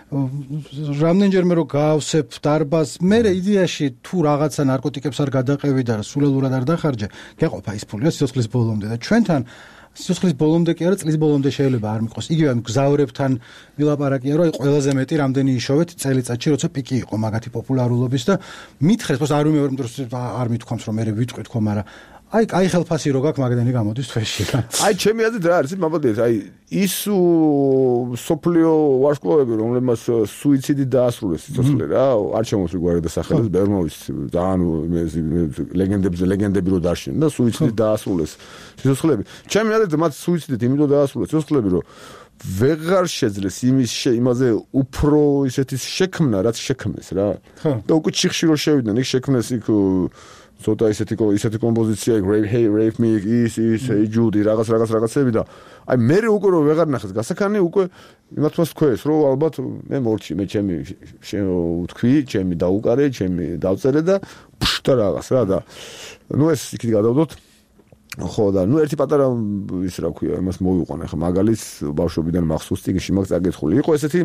რამდენჯერმე რომ გავსებ დარბაზს, მე იდეაში თუ რაღაცა ნარკოტიკებს არ გადაყევი და სულელურად არ დახარჯე, გეყოფა ის ფული რა სიცოცხლის ბოლომდე და ჩვენთან სიცოცხლის ბოლომდე კი არა, წლის ბოლომდე შეიძლება არ მიყვოს. იგივე მგზავრებთან ვილაპარაკია, რომ აი ყველაზე მეტი რამდენი იშოვეთ წელიწადში, როცა პიკი იყო მაგათი პოპულარულობის და მითხრეს, πως არ უმეორებ დროს არ მithქვამს, რომ მე ვიტყვით ხო, მაგრამ აი აი ხელფასი რო გაქვს მაგდენი გამოდის თვეში. აი ჩემი აზრით რა არის, მაბადეთ, აი ის სოფლიო ვარსკვლავები, რომლებმაც სუიციდი დაასრულეს სიცოცხლე რა, არ შემოსული გვარი და სახელებს ბერმოვის ძალიან ლეგენდებზე ლეგენდები რო დარშენ და სუიციდი დაასრულეს სიცოცხლეები. ჩემი აზრით მათ სუიციდით იმიტომ დაასრულეს სიცოცხლეები, რომ ვეღარ შეძლეს იმის იმაზე უფრო ისეთის შექმნა, რაც შექმნეს რა. და უკვე ჩიხში რო შევიდნენ, იქ შექმნეს იქ ცოტა ისეთი ისეთი კომპოზიცია, Grave Hey Rave Me is is Hey Jude რაღაც რაღაც რაღაცები და აი მე უკვე რო ვეღარ ნახეს გასაქანი უკვე იმათვას თქვეს რომ ალბათ მე მორჩი მე ჩემი ვთქვი ჩემი დაუკარე ჩემი დავწერე და ფშტა რაღაც რა და ნუ ეს იქით გადავდოთ ხო და ნუ ერთი პატარა ის რა ქვია იმას მოვიყვანე ხა მაგალითს ბავშვობიდან მახსოვს ტიგში მაგ წაგეთხული იყო ესეთი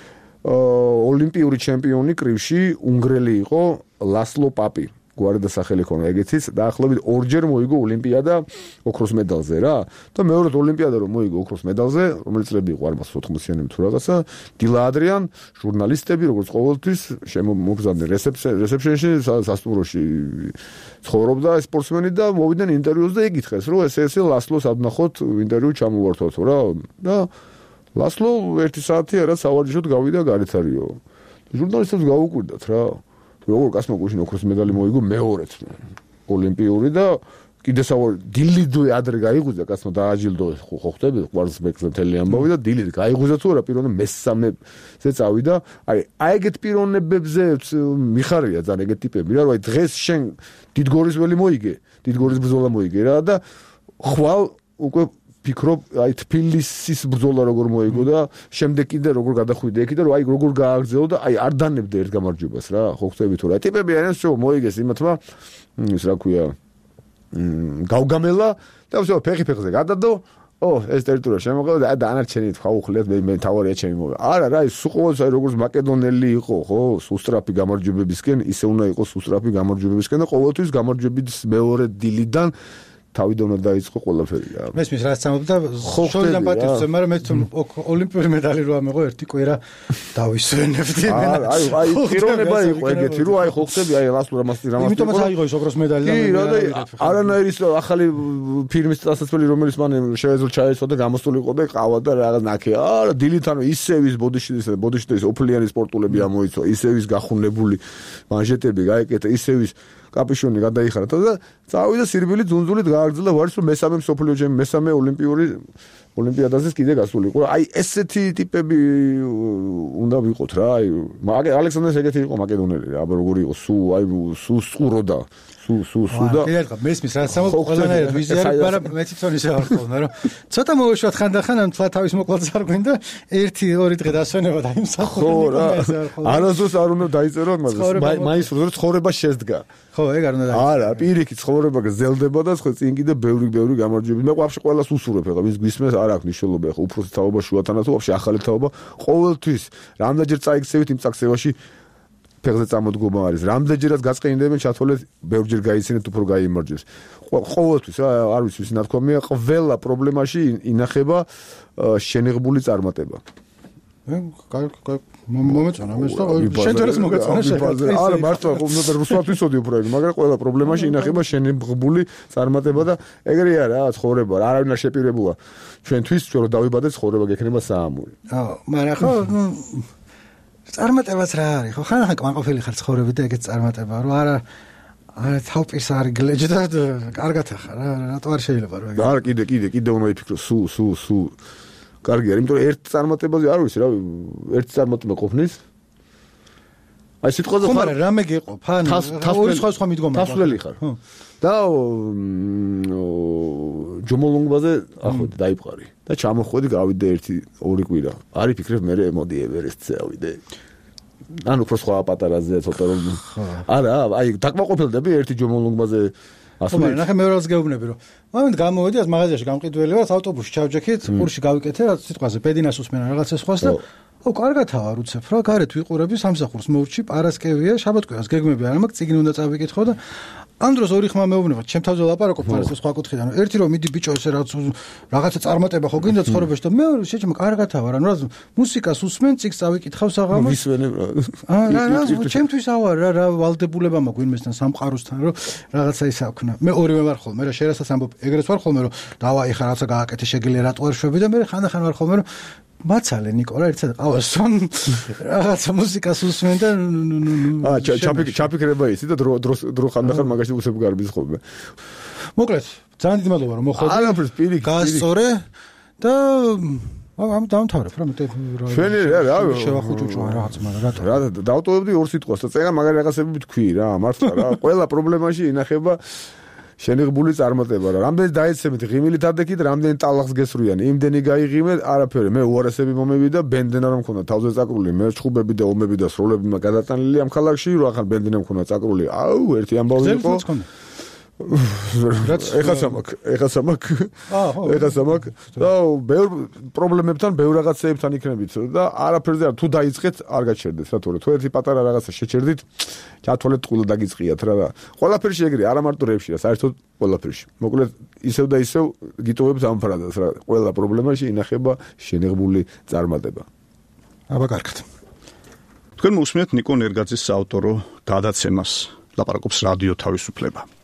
ოლიმპიური ჩემპიონი კრივში უნგრელი იყო ლასლო პაპი გვარი და სახელი ქონა ეგეთის დაახლოებით ორჯერ მოიგო ოლიმპიადა ოქროს მედალზე რა და მეორედ ოლიმპიადა რომ მოიგო ოქროს მედალზე რომელიც წლები იყო არ მახსოვს ოთხმოციანები თუ რაღაცა დილა ადრიან ჟურნალისტები როგორც ყოველთვის შემოგზავნდნენ რეცეპშენში სასტუმროში ცხოვრობდა სპორტსმენი და მოვიდნენ ინტერვიუს და ეკითხეს რომ ეს ესე ლასლოს ადნახოთ ინტერვიუ ჩამოვართვათ რა და ლასლო ერთი საათი არა სავარჯიშოდ გავიდა გარეთარიო ჟურნალისტებს გაუკვირდათ რა როგორ კაცმა გუშინ ოქროს მედალი მოიგო მეორედ ოლიმპიური და კიდე საوار დილიდვე ადრე გაიღვიძა კაცმა დააჯილდო ხო ხვდები ყვარს ბექზე მთელი ამბავი და დილით გაიღვიძა თუ არა პიროვნება მესამეზე წავიდა აი აი ეგეთ პიროვნებებზე მიხარია ძალიან ეგეთ ტიპები რა რომ აი დღეს შენ დიდგორისველი მოიგე დიდგორის ბრძოლა მოიგე რა და ხვალ უკვე ფიქრობ აი თბილისის ბრძოლა როგორ მოიგო და შემდეგ კიდე როგორ გადახვიდე იქ და რომ აი როგორ გააგრძელო და აი არ დანებდე ერთ გამარჯვებას რა ხო ხვდები თუ რა ტიპები არიან რომ მოიგეს იმათმა ის რა ქვია გავგამელა და ვსო ფეხი ფეხზე გადადო ო ეს ტერიტორია შემოყელა და დანარჩენი თქვა უხლიათ მე მე თავარია ჩემი მოვა არა რა ის უყოველს აი როგორც მაკედონელი იყო ხო სუსტრაფი გამარჯვებებისკენ ისე უნდა იყოს სუსტრაფი გამარჯვებებისკენ და ყოველთვის გამარჯვების მეორე დილიდან თავიდან უნდა დაიწყო ყველაფერი რა. მესმის რაც ამბობდა შოიდან პატივზე, მაგრამ მე თვითონ ოლიმპიური медаლი რო ამეღო ერთი კვირა დავისვენებდი. აი, აი, აი, პიროვნება იყო ეგეთი, რომ აი ხო ხსები, აი ლასლო რამასტი რამასტი. იმიტომაც აიღო ის ოქროს медаლი და არანაირი ახალი ფილმის დასასრული რომელიც მან შეეძლო ჩაეცვა და გამოსული იყო და ყავა და რაღაც ნაკე. არა, დილით ანუ ისევ ის ბოდიშის ბოდიშის ოფლიანი სპორტულები ამოიცვა, ისევ ის გახუნებული მანჟეტები გაეკეთა, ისევ ის კაპიშონი გადაიხარა და წავიდა სირბილი ძუნძულით გააგრძელა ვარის რომ მესამე მსოფლიო ჩემპიონი მესამე ოლიმპიური ოლიმპიადაზეც კიდე გასულიყო. აი ესეთი ტიპები უნდა ვიყოთ რა. აი ალექსანდრეს ეგეთი იყო მაკედონელი რა, აბა როგორი იყო, სუ აი სუ სყუროდა. სუ სუ სუ და კიდევ მესმის რა სამო ყველანაირად ვიზიარი, მაგრამ მე თვითონ ისე არ ხოლმე რომ ცოტა მოვუშვათ ხანდახან ამ თლა თავის მოკლაც არ გვინდა ერთი ორი დღე დასვენება და იმსახურე. ხო რა. არასდროს არ უნდა დაიწერო მაგას. მაინც რო ცხოვრება შედგა. ხო, ეგ არ უნდა დაიწერო. არა, პირიქით ცხოვრება გრძელდება და ხო წინ კიდე ბევრი ბევრი გამარჯვებები. მე ყავში ყველას უსურვებ ახლა, ვის გვისმენს არ აქვს მნიშვნელობა ახლა უფროსი თაობა, შუა თანაც ვაფშე ახალი თაობა. ყოველთვის რამდენჯერ წაიქცევით იმ წაქცევაში ფეხზე წამოდგომა არის. რამდენჯერაც გაწყინდებენ ჩათვალეთ, ბევრჯერ გაიცინეთ უფრო გაიმარჯვებს. ყოველთვის რა არ ვიცი ვის ნათქვამია, ყველა პრობლემაში ინახება შენიღბული წარმატება. მომეწონა მე შენ თორეს მოგეწონა შენ. არა მართლა უნდა რუსულად ვიცოდი უფრო ეგ, მაგრამ ყველა პრობლემაში ინახება შენიღბული წარმატება და ეგრეა რა ცხოვრება, არავინ არ შეპირებულა. ჩვენთვის ჩვენ რო დავიბადეთ ცხოვრება გექნება საამური. აუ, მაგრამ ხო წარმატებაც რა არის, ხო ხან ხან კმაყოფილი ხარ ცხოვრებით და ეგეც წარმატება, რომ არა არა თავპირს არ გლეჯ და კარგად ახარ რა, რატო არ შეიძლება რომ ეგ. არა კიდე კიდე კიდე უნდა იფიქრო, სუ სუ სუ კარგი არის, იმიტომ რომ ერთ წარმატებაზე არ ვიცი რა, ერთი წარმატება ყოფნის. აი სიტყვაზე ხარ. მაგრამ რამე გეყოფ, ან ორი სხვა სხვა მიდგომა. თასვლელი ხარ. და ჯომოლონგბაზე ახლა დაიფყარი და ჩამოხვედი, გავიდე ერთი ორი კვირა. არის ფიქრებ მე მოდი ევერესტზე ავიდე. ანუ უფრო სხვა პატარაზე ცოტა რომ არა, აი დაკმაყოფილდები ერთი ჯომოლონგბაზე ასე. მაგრამ ნახე მე როაც გეუბნები რომ მომენტ გამოვედი ამ მაღაზიაში გამყიდველი ვარ, ავტობუსში ჩავჯექით, ყურში გავიკეთე რა სიტყვაზე ბედინას უსმენა რაღაცა სხვას და ო კარგათავა რუცებ რა, გარეთ ვიყურები სამსახურს მოვჭი, პარასკევია, შაბათ-კვირას გეგმები არ მაქვს, წიგნი უნდა წავიკითხო და ამ დროს ორი ხმა მეუბნება, ჩემ თავზე ლაპარაკობ ფარეს სხვა კუთხიდან. ერთი რომ მიდი ბიჭო ესე რაღაც რაღაცა წარმატება ხო გინდა ცხოვრებაში და მეორე შეჭმა კარგათავა რა, ნუ რა მუსიკას უსმენ, წიგს წავიკითხავ საღამოს. ვისვენებ რა. აა რა, ჩემთვის ავარ რა, რა ვალდებულება მაქვს ვინმესთან სამყაროსთან რომ რაღაცა ისა ვქნა. მე ორივე ვარ ხოლმე, რა შერასაც ამბობ, ეგრეც ვარ ხოლმე რომ დავაი ხა რაღაცა გააკეთე შეგიძლია რატო არ შვები და მე ხანდახან ვარ ხოლმე რომ მაცალე ნიკოლა ერთად ყავასთან რაღაცა მუსიკას უსმენ და აა ჩაფიქ ჩაფიქრება ისი და დრო დრო ხანდახან მაგაში უსებ გარბის ხოლმე. მოკლედ ძალიან დიდი მადლობა რომ მოხვედი. არაფერს პირიქით გასწორე და ამ დაამთავრებ რა მეტი ჩვენი რა რა შევახუჭუჭო რაღაც მაგრამ რატო რა დავტოვებდი ორ სიტყვას და წერა მაგარი რაღაცები თქვი რა მართლა რა ყველა პრობლემაში ინახება შენიღბული წარმატება რა. რამდენი დაეცემით ღიმილით ადექით, რამდენი ტალახს გესრუიან, იმდენი გაიღიმეთ, არაფერი. მე უარესები მომევიდა, ბენდენა რომ მქონდა თავზე წაკრული, მე ჩხუბები და ომები და სროლები გადატანილი ამ ქალაქში, რო ახლა ბენდენა მქონდა წაკრული. აუ, ერთი ამბავი იყო. ეხა სამაკ, ეხა სამაკ. აა, ეხა სამაკ. და ბევრ პრობლემებთან, ბევრ რაღაცეებთან იქნებით და არაფერზე არ თუ დაიწყეთ, არ გაჩერდეთ, რა თქმა უნდა. თუ ერთი პატარა რაღაცა შეჩერდით, ჩათვალეთ ყულა დაგიწყიათ რა და ყველაფერში ეგრე, არა მარტო რეფში, რა, საერთოდ ყველაფერში. მოკლედ ისევ და ისევ გიტოვებს ამ ფრაზას რა, ყველა პრობლემაში ინახება შენიღბული წარმატება. აბა კარგად. თქვენ მოусმენთ ნიკო ნერგაძის საავტორო გადაცემას, ლაპარაკობს რადიო თავისუფლება.